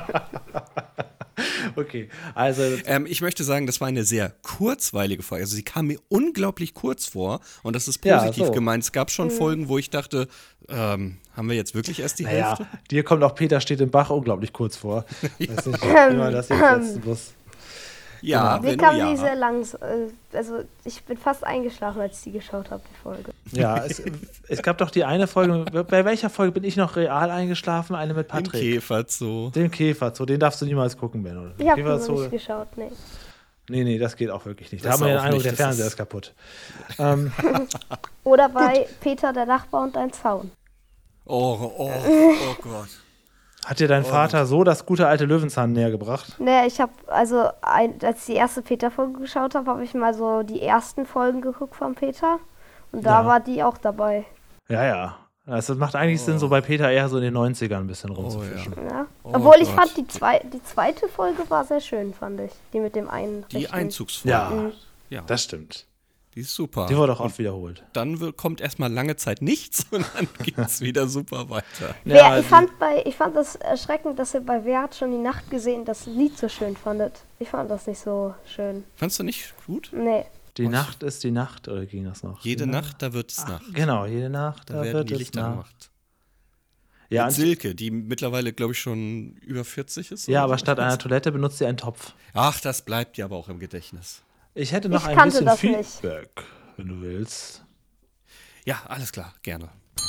Okay, also ähm, ich möchte sagen, das war eine sehr kurzweilige Folge. Also sie kam mir unglaublich kurz vor. Und das ist Ja, positiv so. gemeint. Es gab schon Folgen, wo ich dachte, ähm, haben wir jetzt wirklich erst die naja, Hälfte? dir kommt auch Peter steht im Bach unglaublich kurz vor. Weiß nicht, wie man das jetzt setzen muss. Ja, Genau. Mir wenn kam ja. die sehr lang, äh, also ich bin fast eingeschlafen, als ich die geschaut habe, die Folge. Ja, es, es gab doch die eine Folge, bei welcher Folge bin ich noch real eingeschlafen? Eine mit Im Patrick. Käferzoo. Den Käferzoo, den darfst du niemals gucken, Benno. Ich habe noch Käferzoo, nicht geschaut, nee. nee, nee, das geht auch wirklich nicht. Da Das haben wir den auch Eindruck, nicht, der das Fernseher ist- ist kaputt. Ähm, Oder bei Peter, der Nachbar und ein Zaun. Oh, oh, oh Gott. hat dir dein Vater so das gute alte Löwenzahn näher gebracht? Nee, ich habe, also ein, als ich die erste Peter-Folge geschaut habe, habe ich mal so die ersten Folgen geguckt von Peter. Und da Ja. war die auch dabei. Ja, ja. Also, das macht eigentlich Sinn, so bei Peter eher so in den neunzigern ein bisschen rumzufischen. Ja. Oh Obwohl ich Gott. fand, die, zwei, die zweite Folge war sehr schön, fand ich. Die mit dem einen. Die rechten- Einzugsfolge. Ja, Ja, das stimmt. die ist super. Die wurde auch oft wiederholt. Dann wird, kommt erstmal lange Zeit nichts und dann geht's wieder super weiter. Wer, Ja, ich, die- fand bei, ich fand das erschreckend, dass ihr bei Wer hat schon die Nacht gesehen das Lied so schön fandet. Ich fand das nicht so schön. Fandst du nicht gut? Nee. Die Nacht ist die Nacht, oder ging das noch? Jede Die Nacht, da wird es Nacht. Genau, jede Nacht, Da da, werden wird die es Lichter Nacht. gemacht. Ja, Mit und, Silke, die mittlerweile, glaube ich, schon über vierzig ist. ja, oder aber so. statt einer Toilette benutzt sie einen Topf. Ach, das bleibt dir aber auch im Gedächtnis. Ich hätte noch Ich ein kannte bisschen das nicht. Feedback, wenn du willst. Ja, alles klar, gerne.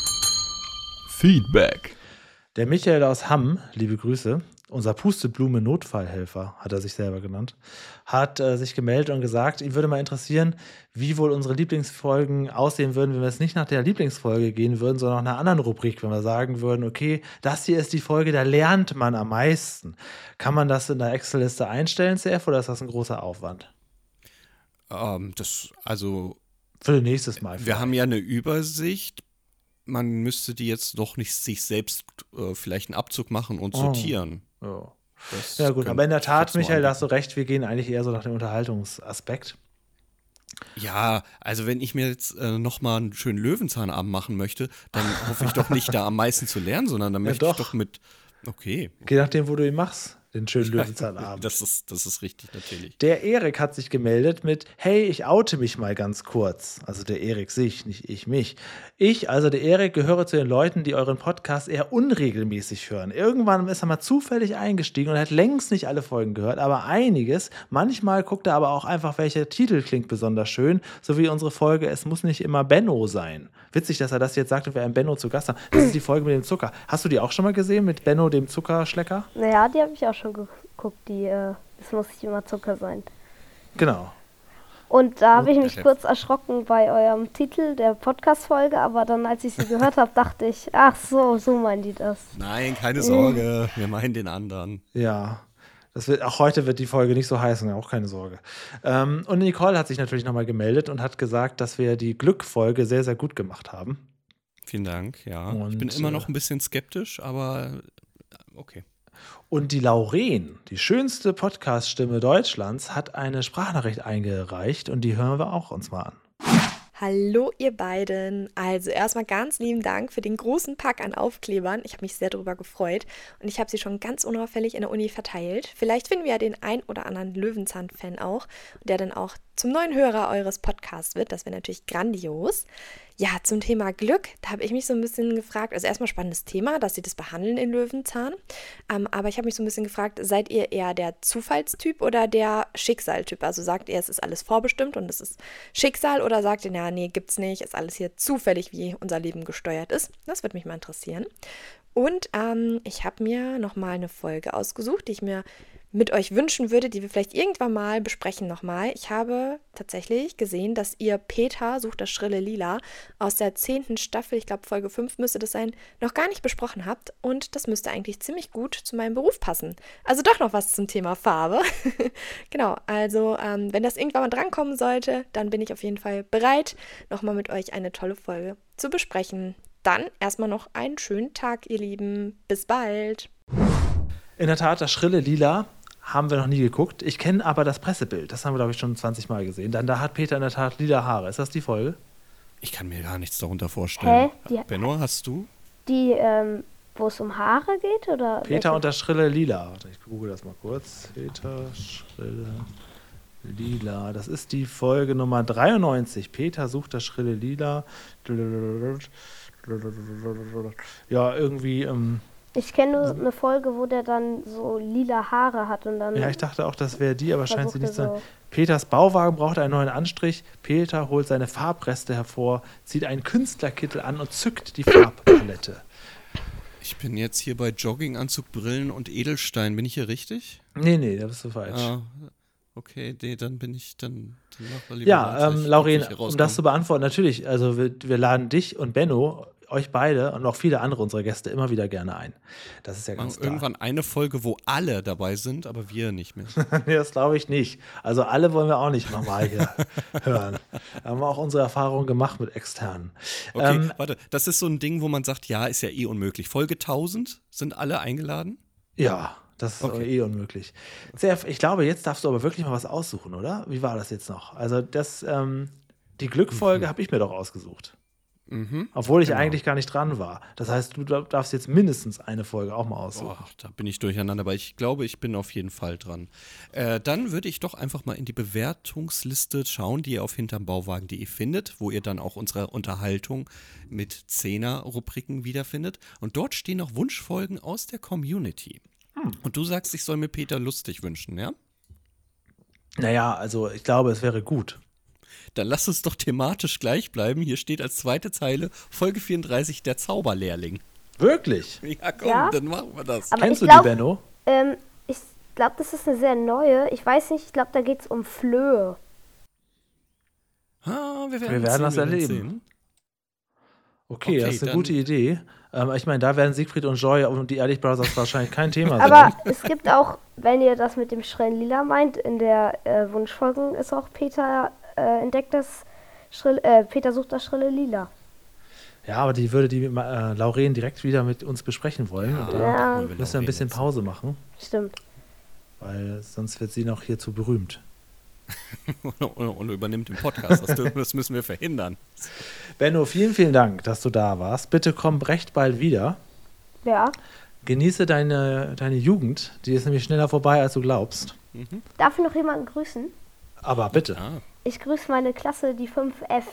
Feedback. Der Michael aus Hamm, liebe Grüße, unser Pusteblume-Notfallhelfer, hat er sich selber genannt, hat äh, sich gemeldet und gesagt, ihn würde mal interessieren, wie wohl unsere Lieblingsfolgen aussehen würden, wenn wir es nicht nach der Lieblingsfolge gehen würden, sondern nach einer anderen Rubrik, wenn wir sagen würden, okay, das hier ist die Folge, da lernt man am meisten. Kann man das in der Excel-Liste einstellen, C F, oder ist das ein großer Aufwand? Ähm, das, also, Für nächstes Mal. wir vielleicht. haben ja eine Übersicht. Man müsste die jetzt doch nicht sich selbst äh, vielleicht einen Abzug machen und Oh. sortieren. Ja. Das Ja gut, könnte aber in der ich Tat, jetzt nur Michael, da hast anbieten. du recht, wir gehen eigentlich eher so nach dem Unterhaltungsaspekt. Ja, also wenn ich mir jetzt äh, nochmal einen schönen Löwenzahnabend machen möchte, dann hoffe ich doch nicht, da am meisten zu lernen, sondern dann Ja, möchte ich doch. doch mit, okay, Je nachdem, wo du ihn machst, den schönen Löwenzahnabend. das ist, das ist richtig natürlich. Der Erik hat sich gemeldet mit, hey, ich oute mich mal ganz kurz. Also der Erik sich, nicht ich mich. Ich, also der Erik, gehöre zu den Leuten, die euren Podcast eher unregelmäßig hören. Irgendwann ist er mal zufällig eingestiegen und hat längst nicht alle Folgen gehört, aber einiges. Manchmal guckt er aber auch einfach, welcher Titel klingt besonders schön, so wie unsere Folge Es muss nicht immer Benno sein. Witzig, dass er das jetzt sagt und wir einen Benno zu Gast haben. Das ist die Folge mit dem Zucker. Hast du die auch schon mal gesehen mit Benno, dem Zuckerschlecker? Naja, die habe ich auch schon geguckt, die, äh, es muss nicht immer Zucker sein. Genau. Und da habe ich mich Okay. kurz erschrocken bei eurem Titel der Podcast-Folge, aber dann, als ich sie gehört habe, dachte ich, ach so, so meinen die das. Nein, keine Sorge, wir meinen den anderen. Ja, das wird, auch heute wird die Folge nicht so heißen, auch keine Sorge. Ähm, und Nicole hat sich natürlich nochmal gemeldet und hat gesagt, dass wir die Glück-Folge sehr, sehr gut gemacht haben. Vielen Dank, ja. Und, ich bin immer noch äh, ein bisschen skeptisch, aber okay. Und die Lauren, die schönste Podcast-Stimme Deutschlands, hat eine Sprachnachricht eingereicht und die hören wir auch uns mal an. Hallo ihr beiden. Also erstmal ganz lieben Dank für den großen Pack an Aufklebern. Ich habe mich sehr darüber gefreut und ich habe sie schon ganz unauffällig in der Uni verteilt. Vielleicht finden wir ja den ein oder anderen Löwenzahn-Fan auch, der dann auch zum neuen Hörer eures Podcasts wird. Das wäre natürlich grandios. Ja, zum Thema Glück, da habe ich mich so ein bisschen gefragt, also erstmal spannendes Thema, dass sie das behandeln in Löwenzahn, ähm, aber ich habe mich so ein bisschen gefragt, seid ihr eher der Zufallstyp oder der Schicksaltyp? Also sagt ihr, es ist alles vorbestimmt und es ist Schicksal oder sagt ihr, na, nee, gibt's nicht, ist alles hier zufällig, wie unser Leben gesteuert ist? Das würde mich mal interessieren. Und ähm, ich habe mir nochmal eine Folge ausgesucht, die ich mir mit euch wünschen würde, die wir vielleicht irgendwann mal besprechen nochmal. Ich habe tatsächlich gesehen, dass ihr Peter sucht das schrille Lila aus der zehnten Staffel, ich glaube Folge fünf müsste das sein, noch gar nicht besprochen habt und das müsste eigentlich ziemlich gut zu meinem Beruf passen. Also doch noch was zum Thema Farbe. Genau, also ähm, wenn das irgendwann mal drankommen sollte, dann bin ich auf jeden Fall bereit, nochmal mit euch eine tolle Folge zu besprechen. Dann erstmal noch einen schönen Tag, ihr Lieben. Bis bald. In der Tat, das schrille Lila haben wir noch nie geguckt. Ich kenne aber das Pressebild. Das haben wir, glaube ich, schon zwanzig Mal gesehen. Dann, da hat Peter in der Tat lila Haare. Ist das die Folge? Ich kann mir gar nichts darunter vorstellen. Hä? Die- Benno, hast du? Die, ähm, wo es um Haare geht, oder? Peter welche? und das schrille Lila. Warte, ich google das mal kurz. Peter, schrille Lila. Das ist die Folge Nummer dreiundneunzig. Peter sucht das schrille Lila. Ja, irgendwie. Ähm, Ich kenne nur eine Folge, wo der dann so lila Haare hat und dann. ja, ich dachte auch, das wäre die, aber scheint sie versucht nicht zu er sein. so- Peters Bauwagen braucht einen neuen Anstrich. Peter holt seine Farbreste hervor, zieht einen Künstlerkittel an und zückt die Farbpalette. Ich bin jetzt hier bei Jogginganzug, Brillen und Edelstein. Bin ich hier richtig? Nee, nee, da bist du falsch. Ah, okay, nee, dann bin ich dann. dann mach mal lieber Ja, weiter. ähm, Ich Lauren, glaub, ich um das zu beantworten, natürlich, also wir, wir laden dich und Benno, euch beide und auch viele andere unserer Gäste immer wieder gerne ein. Das ist ja Machen ganz klar. irgendwann eine Folge, wo alle dabei sind, aber wir nicht mehr. Nee, das glaube ich nicht. Also alle wollen wir auch nicht nochmal hier hören. Da haben wir auch unsere Erfahrungen gemacht mit externen. Okay, Ähm, warte, das ist so ein Ding, wo man sagt, ja, ist ja eh unmöglich. Folge tausend sind alle eingeladen? Ja, das ist Okay. eh unmöglich. Sehr, ich glaube, jetzt darfst du aber wirklich mal was aussuchen, oder? Wie war das jetzt noch? Also das, ähm, die Glückfolge habe ich mir doch ausgesucht. Mhm. Obwohl ich Genau. eigentlich gar nicht dran war. Das heißt, du dar- darfst jetzt mindestens eine Folge auch mal aussuchen. Boah, da bin ich durcheinander, aber ich glaube, ich bin auf jeden Fall dran. Äh, dann würde ich doch einfach mal in die Bewertungsliste schauen, die ihr auf hinterm Bauwagen punkt de findet, wo ihr dann auch unsere Unterhaltung mit Zehner-Rubriken wiederfindet. Und dort stehen noch Wunschfolgen aus der Community. Und du sagst, ich soll mir Peter lustig wünschen, ja? Naja, also ich glaube, es wäre gut. Dann lass uns doch thematisch gleich bleiben. Hier steht als zweite Zeile Folge vierunddreißig, der Zauberlehrling. Wirklich? Ja, komm, Ja? dann machen wir das. Aber Kennst ich du glaub- die, Benno? Ähm, ich glaube, das ist eine sehr neue. Ich weiß nicht, ich glaube, da geht es um Flöhe. Ah, wir werden, Wir werden sehen, das wir werden erleben. sehen. Okay, Okay, das ist eine dann- gute Idee. Ähm, ich meine, da werden Siegfried und Joy und die Ehrlich Brothers wahrscheinlich kein Thema Aber sein. es gibt auch, wenn ihr das mit dem schrillen Lila meint, in der äh, Wunschfolge ist auch Peter äh, entdeckt das Schrill, äh, Peter sucht das schrille Lila. Ja, aber die würde die äh, Lauren direkt wieder mit uns besprechen wollen. Ja, Und da Ja. wollen wir müssen wir ein Lauren bisschen jetzt. Pause machen. Stimmt. weil sonst wird sie noch hier zu berühmt. und, und übernimmt den Podcast. Das, das müssen wir verhindern. Benno, vielen, vielen Dank, dass du da warst. Bitte komm recht bald wieder. Ja. Genieße deine, deine Jugend. Die ist nämlich schneller vorbei, als du glaubst. Mhm. Darf ich noch jemanden grüßen? Aber bitte. Ah, Ich grüße meine Klasse, die fünf F.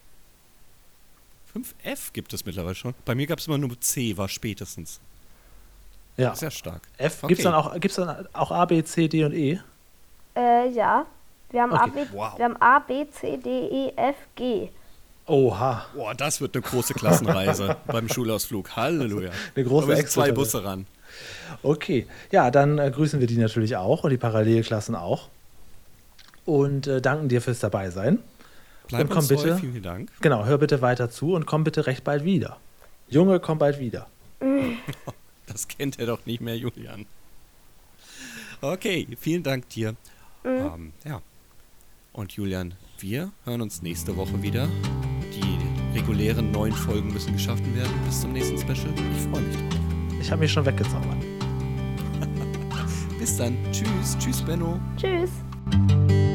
fünf F gibt es mittlerweile schon. Bei mir gab es immer nur C, war spätestens. Ja. Sehr stark. F, Okay. gibt es dann, auch, gibt's dann auch A, B, C, D und E? Äh, ja. Wir haben, Okay. A, B, Wow. wir haben A, B, C, D, E, F, G. Oha. Boah, das wird eine große Klassenreise beim Schulausflug. Halleluja. Eine große Da müssen zwei Extraklasse. Busse ran. Okay. Ja, dann äh, grüßen wir die natürlich auch und die Parallelklassen auch. Und äh, danken dir fürs Dabeisein. Bleib Und komm uns treu, bitte. vielen Dank. Genau, hör bitte weiter zu und komm bitte recht bald wieder. Junge, komm bald wieder. Das kennt er doch nicht mehr, Julian. Okay, vielen Dank dir. Ähm, ja. Und Julian, wir hören uns nächste Woche wieder. Die regulären neun Folgen müssen geschaffen werden bis zum nächsten Special. Ich freue mich drauf. Ich habe mich schon weggezaubert. Bis dann. Tschüss. Tschüss, Benno. Tschüss.